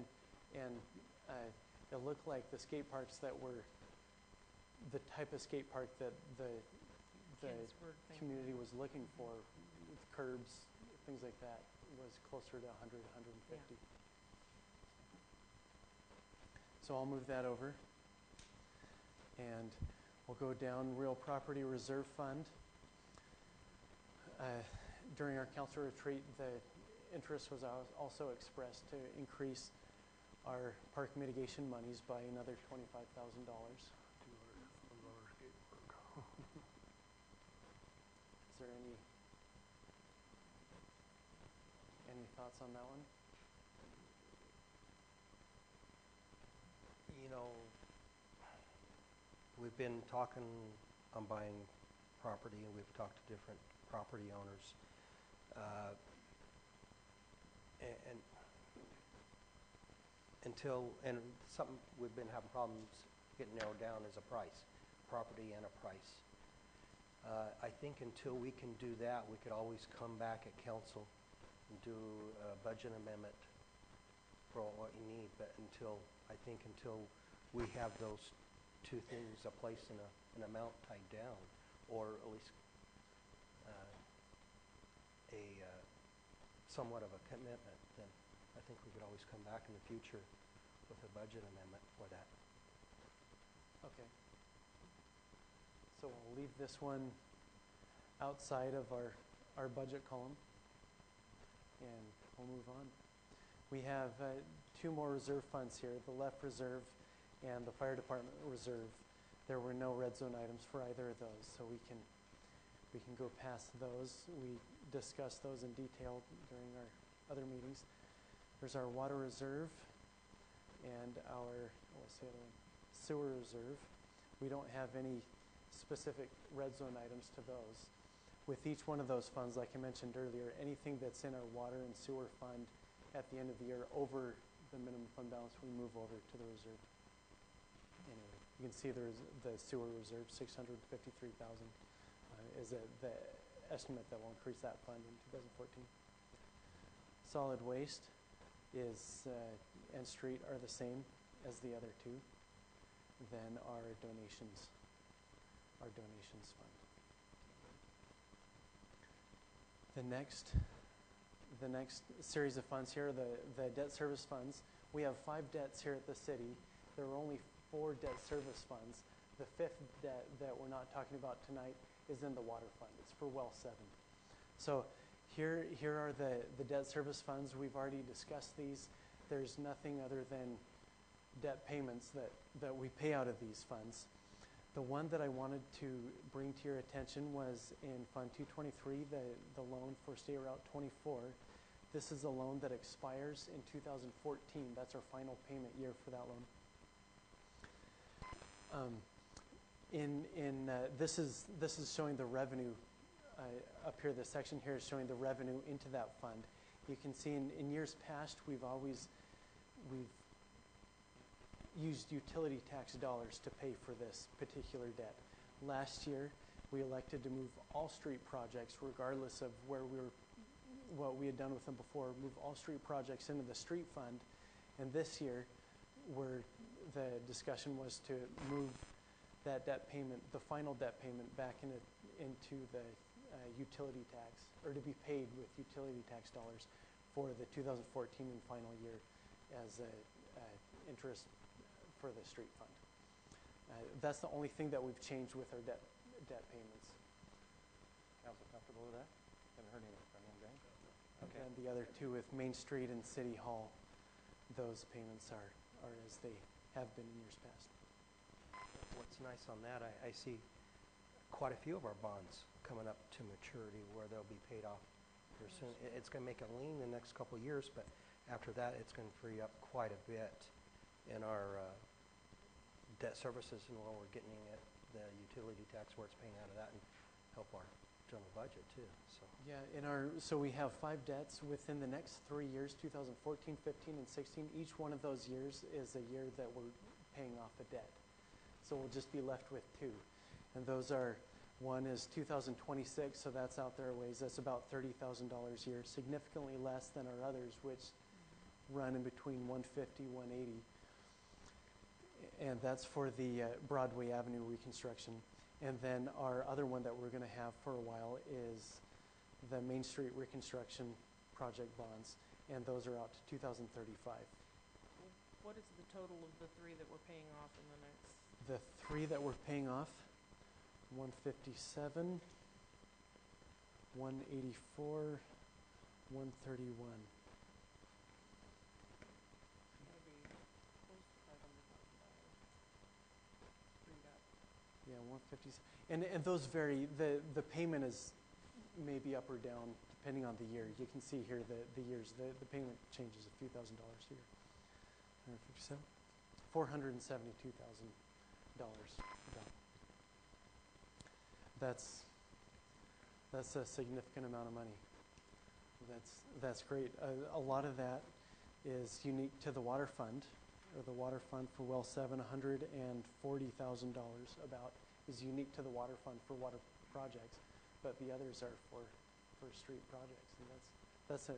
it looked like the skate parks that were the type of skate park that the Kids were thinking. community was looking for, with curbs, things like that, was closer to 100, 150. So I'll move that over. And we'll go down Real Property Reserve Fund. During our council retreat, the interest was also expressed to increase our park mitigation monies by another $25,000. $200 skate park. Is there any thoughts on that one? You know, we've been talking on buying property, and we've talked to different property owners. And something we've been having problems getting narrowed down is a price, property and a price. I think until we can do that, we could always come back at council and do a budget amendment for what you need, but until we have those two things, a place and an amount tied down, or at least somewhat of a commitment, then I think we could always come back in the future with a budget amendment for that. Okay. So we'll leave this one outside of our budget column, and we'll move on. We have two more reserve funds here, the left reserve and the fire department reserve. There were no red zone items for either of those, so we can go past those. We discussed those in detail during our other meetings. There's our water reserve and our, what's the other one? Sewer reserve. We don't have any specific red zone items to those. With each one of those funds, like I mentioned earlier, anything that's in our water and sewer fund at the end of the year over the minimum fund balance, we move over to the reserve. Anyway, you can see there's the sewer reserve, $653,000 is the estimate that will increase that fund in 2014. Solid waste and street are the same as the other two. Then our donations fund. The next series of funds here are the debt service funds. We have 5 debts here at the city. There are only 4 debt service funds. The 5th debt that we're not talking about tonight is in the water fund. It's for well 7. So here are the debt service funds. We've already discussed these. There's nothing other than debt payments that we pay out of these funds. The one that I wanted to bring to your attention was in Fund 223, the loan for State Route 24. This is a loan that expires in 2014. That's our final payment year for that loan. This is showing the revenue up here. This section here is showing the revenue into that fund. You can see in years past we've used utility tax dollars to pay for this particular debt. Last year we elected to move all street projects, regardless of what we had done with them before, move all street projects into the street fund. And this year the discussion was to move that debt payment, the final debt payment, back into the utility tax, or to be paid with utility tax dollars for the 2014 and final year as interest for the street fund. That's the only thing that we've changed with our debt payments. Council comfortable with that? Haven't heard anything from him, Jane? Okay. And the other two with Main Street and City Hall, those payments are as they have been in years past. What's nice on that, I see quite a few of our bonds coming up to maturity where they'll be paid off here soon. It's going to make it lean the next couple of years, but after that, it's going to free up quite a bit in our debt services and where we're getting it, the utility tax, where it's paying out of that, and help our general budget too. So Yeah, so we have 5 debts within the next 3 years, 2014, 15, and 16. Each one of those years is a year that we're paying off a debt. So we'll just be left with 2. And those are, one is 2026, so that's out there a ways. That's about $30,000 a year, significantly less than our others, which run in between 150, 180. And that's for the Broadway Avenue reconstruction. And then our other one that we're going to have for a while is the Main Street reconstruction project bonds, and those are out to 2035. What is the total of the 3 that we're paying off in the next? The 3 that we're paying off, 157, 184, 131. That'll be close to $500,000 freed up. Yeah, 150. And those vary. The payment is maybe up or down depending on the year. You can see here the years. The payment changes a few $1,000s a year. 157, $472,000. That's a significant amount of money. That's great. A lot of that is unique to the water fund, or the water fund for well 7, $140,000 about is unique to the water fund for water projects, but the others are for street projects, and that's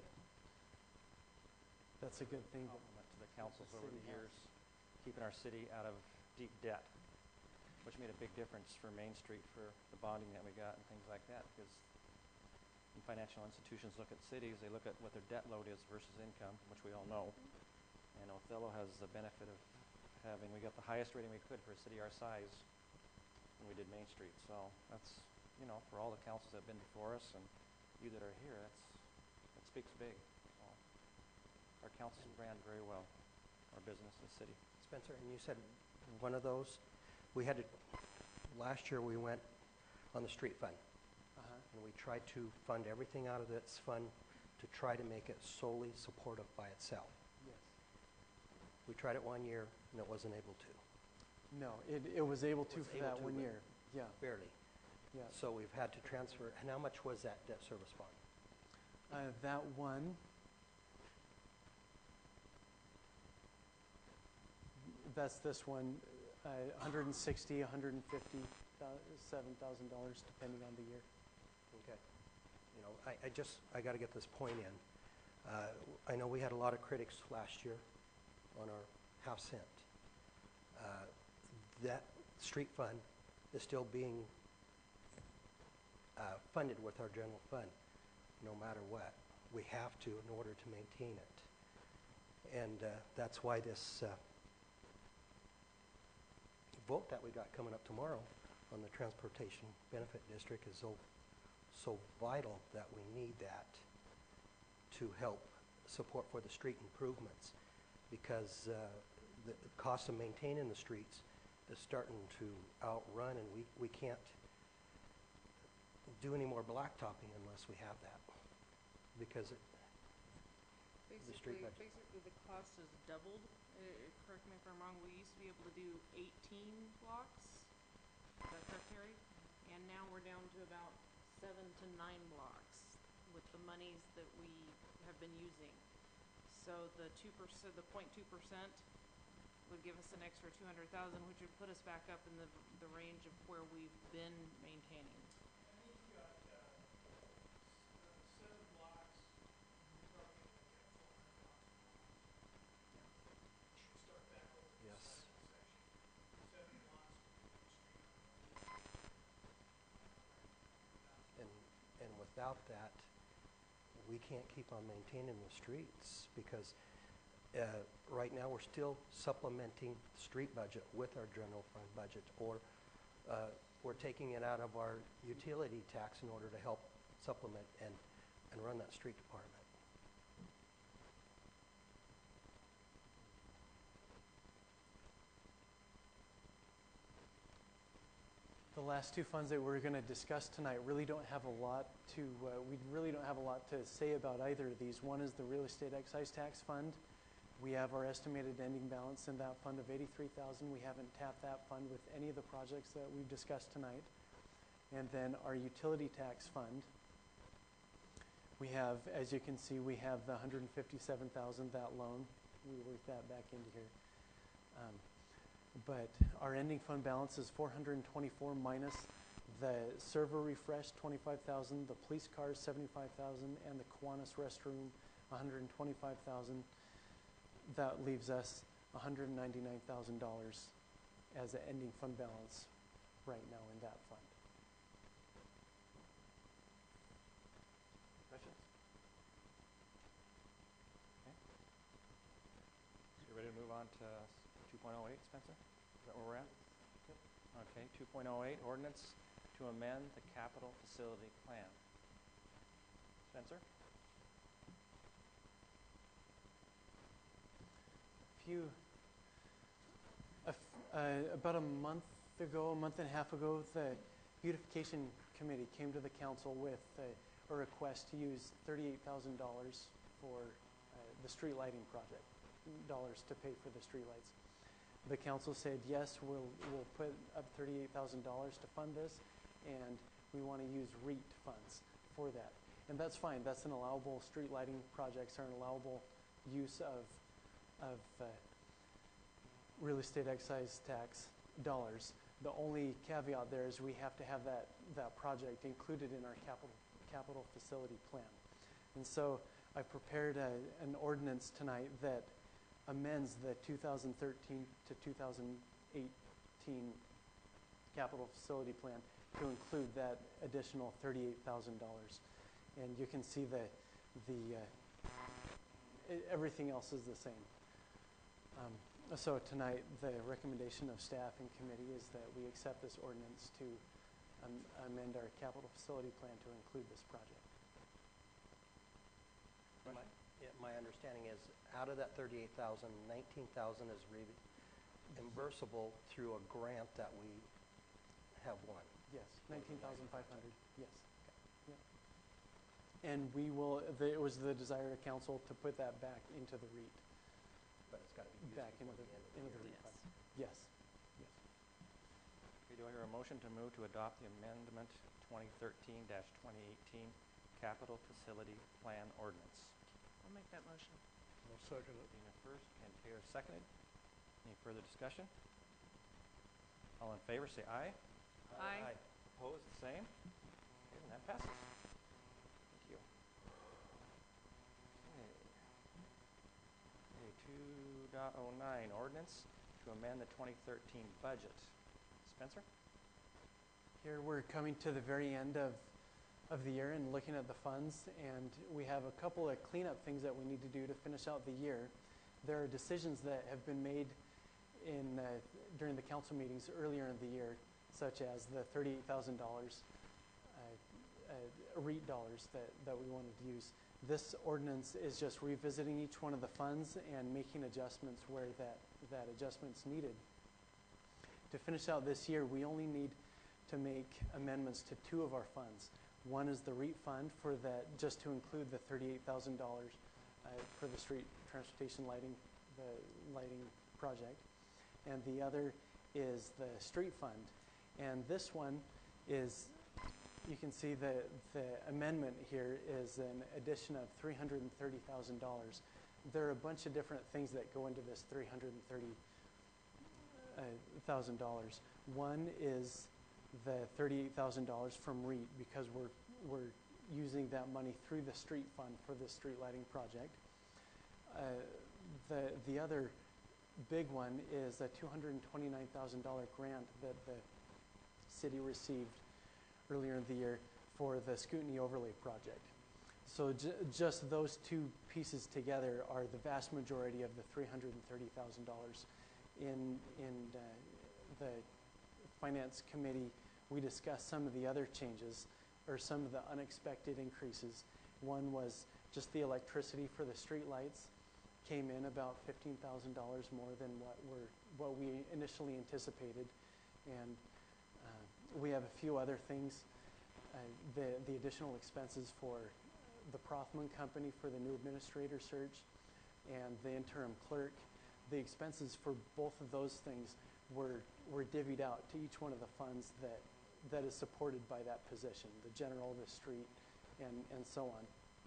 a good thing. Compliment to the councils over the city has. years, keeping our city out of deep debt, which made a big difference for Main Street for the bonding that we got and things like that, because when financial institutions look at cities, they look at what their debt load is versus income, which we all know. And Othello has the benefit of we got the highest rating we could for a city our size when we did Main Street. So that's, for all the councils that have been before us and you that are here, that speaks big. So our councils ran very well, our business in the city. Spencer, and you said one of those, last year we went on the street fund. And we tried to fund everything out of this fund to try to make it solely supportive by itself. Yes. We tried it 1 year and it wasn't able to. No, it was able to Was for able that to, 1 but year. Yeah. Barely. Yeah. So we've had to transfer. And how much was that debt service bond? That one, that's this one, $160,000, $157,000, depending on the year. Okay. I got to get this point in. I know we had a lot of critics last year on our half cent. That street fund is still being funded with our general fund, no matter what. We have to in order to maintain it. And that's why this vote that we got coming up tomorrow on the Transportation Benefit District is so vital, that we need that to help support for the street improvements, because the cost of maintaining the streets is starting to outrun, and we can't do any more blacktopping unless we have that, because the street budget. Basically, the cost has doubled. Correct me if I'm wrong, we used to be able to do 18 blocks. Is that correct, Terry? And now we're down to about 7 to 9 blocks with the monies that we have been using. So the 2%, the 0.2% would give us an extra 200,000, which would put us back up in the range of where we've been maintaining. I think you got, 7 blocks, you're probably gonna make that $400,000. You should start back over this Yes. section. 7 blocks would be the street on the budget. And without that, we can't keep on maintaining the streets, because right now we're still supplementing the street budget with our general fund budget, or we're taking it out of our utility tax in order to help supplement and run that street department. The last two funds that we're going to discuss tonight really don't have a lot to, we really don't have a lot to say about either of these. One is the real estate excise tax fund. We have our estimated ending balance in that fund of $83,000. We haven't tapped that fund with any of the projects that we've discussed tonight. And then our utility tax fund. We have, as you can see, we have the $157,000, that loan. We work that back into here. But our ending fund balance is $424 minus the server refresh, $25,000, the police cars, $75,000, and the Kiwanis restroom, $125,000. That leaves us $199,000 as an ending fund balance right now in that fund. Questions? Okay. So you ready to move on to 2.08, Spencer? Is that where we're at? Okay, 2.08, ordinance to amend the capital facility plan. Spencer? About a month and a half ago, the beautification committee came to the council with a request to use $38,000 for the street lighting project, dollars to pay for the street lights. The council said, yes, we'll put up $38,000 to fund this, and we want to use REIT funds for that. And that's fine. That's an allowable, street lighting projects are an allowable use of real estate excise tax dollars. The only caveat there is we have to have that project included in our capital facility plan. And so I prepared an ordinance tonight that amends the 2013 to 2018 capital facility plan to include that additional $38,000. And you can see everything else is the same. So tonight, the recommendation of staff and committee is that we accept this ordinance to amend our capital facility plan to include this project. My understanding is out of that $38,000, $19,000 is reimbursable through a grant that we have won. Yes, $19,500. Yes. Yep. And we will. It was the desire of council to put that back into the REIT. But it's got to be used back into the REIT fund. Yes. Yes. Okay, do I hear a motion to move to adopt the amendment 2013-2018 capital facility plan ordinance? I'll make that motion. I'll second it. Dina first and Taylor seconded. Any further discussion? All in favor say aye. Aye. Opposed, the same. Okay, and that passes. Thank you. Okay, 2.09, ordinance to amend the 2013 budget. Spencer? Here we're coming to the very end of the year and looking at the funds, and we have a couple of cleanup things that we need to do to finish out the year. There are decisions that have been made during the council meetings earlier in the year, such as the $38,000 REIT dollars that we wanted to use. This ordinance is just revisiting each one of the funds and making adjustments where that adjustment's needed. To finish out this year, we only need to make amendments to two of our funds. One is the REIT fund for that, just to include the $38,000 for the street transportation lighting, the lighting project. And the other is the street fund. And this one is, you can see the amendment here is an addition of $330,000. There are a bunch of different things that go into this $330,000. One is the $38,000 from REIT, because we're using that money through the street fund for the street lighting project. The other big one is a $229,000 grant that the city received earlier in the year for the Scootney Overlay project. So just those two pieces together are the vast majority of the $330,000 in the Finance Committee we discussed some of the other changes or some of the unexpected increases. One was just the electricity for the streetlights came in about $15,000 more than what we initially anticipated, and we have a few other things. The additional expenses for the Prothman Company for the new administrator search and the interim clerk, the expenses for both of those things were divvied out to each one of the funds that is supported by that position, the general, the street, and so on.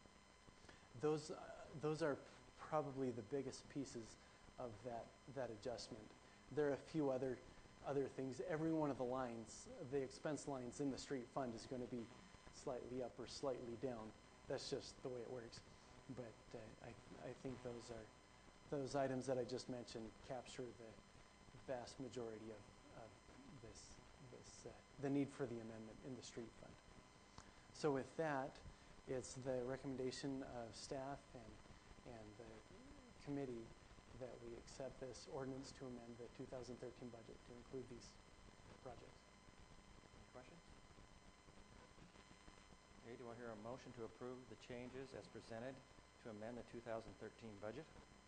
Those are probably the biggest pieces of that adjustment. There are a few other things. Every one of the lines, the expense lines in the street fund is going to be slightly up or slightly down. That's just the way it works. But I think those items that I just mentioned capture the vast majority of the need for the amendment in the street fund. So with that, it's the recommendation of staff and the committee that we accept this ordinance to amend the 2013 budget to include these projects. Any questions? Okay, do I hear a motion to approve the changes as presented to amend the 2013 budget?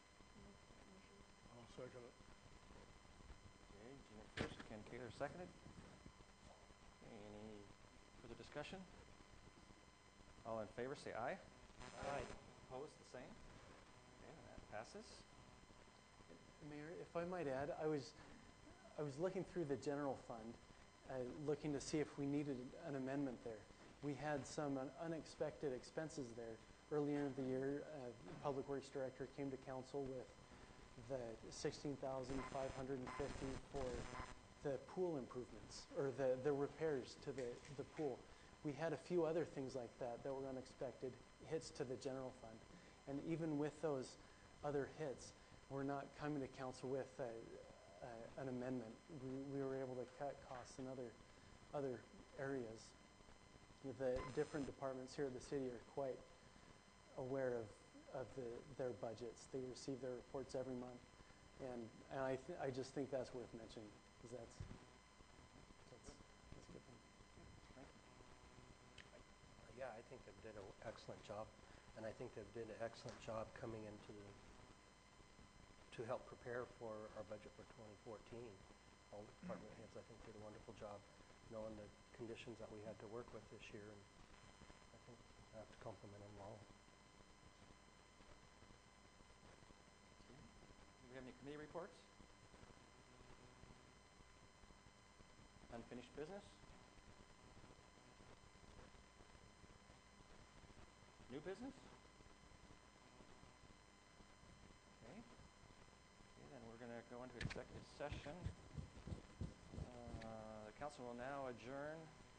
I'll second it. Okay, Gina first, Ken Kaler seconded. Okay, any further discussion? All in favor say aye. Aye. Opposed, the same. Okay, and that passes. Mayor, if I might add, I was looking through the general fund, looking to see if we needed an amendment there. We had some unexpected expenses there. Earlier in the year, the Public Works Director came to council with the $16,550 for the pool improvements, or the repairs to the pool. We had a few other things like that were unexpected hits to the general fund. And even with those other hits, we're not coming to council with an amendment. We were able to cut costs in other areas. The different departments here at the city are quite aware of their budgets. They receive their reports every month, and I just think that's worth mentioning, because that's good thing. Thank you. Yeah, I think they did an excellent job, and I think they did an excellent job coming into to help prepare for our budget for 2014. All the department heads, I think, did a wonderful job knowing the conditions that we had to work with this year, and I think I have to compliment them all. Okay. Do we have any committee reports? Unfinished business? New business? Okay. Okay, then we're going to go into executive session. The council will now adjourn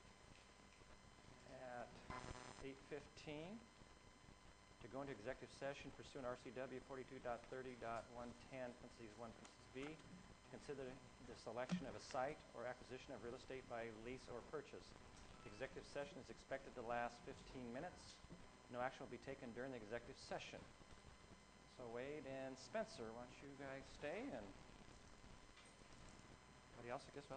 at 8:15 to go into executive session pursuant to RCW 42.30.110, parentheses 1, parentheses B, to consider the selection of a site or acquisition of real estate by lease or purchase. The executive session is expected to last 15 minutes. No action will be taken during the executive session. So Wade and Spencer, why don't you guys stay, and anybody else, I guess,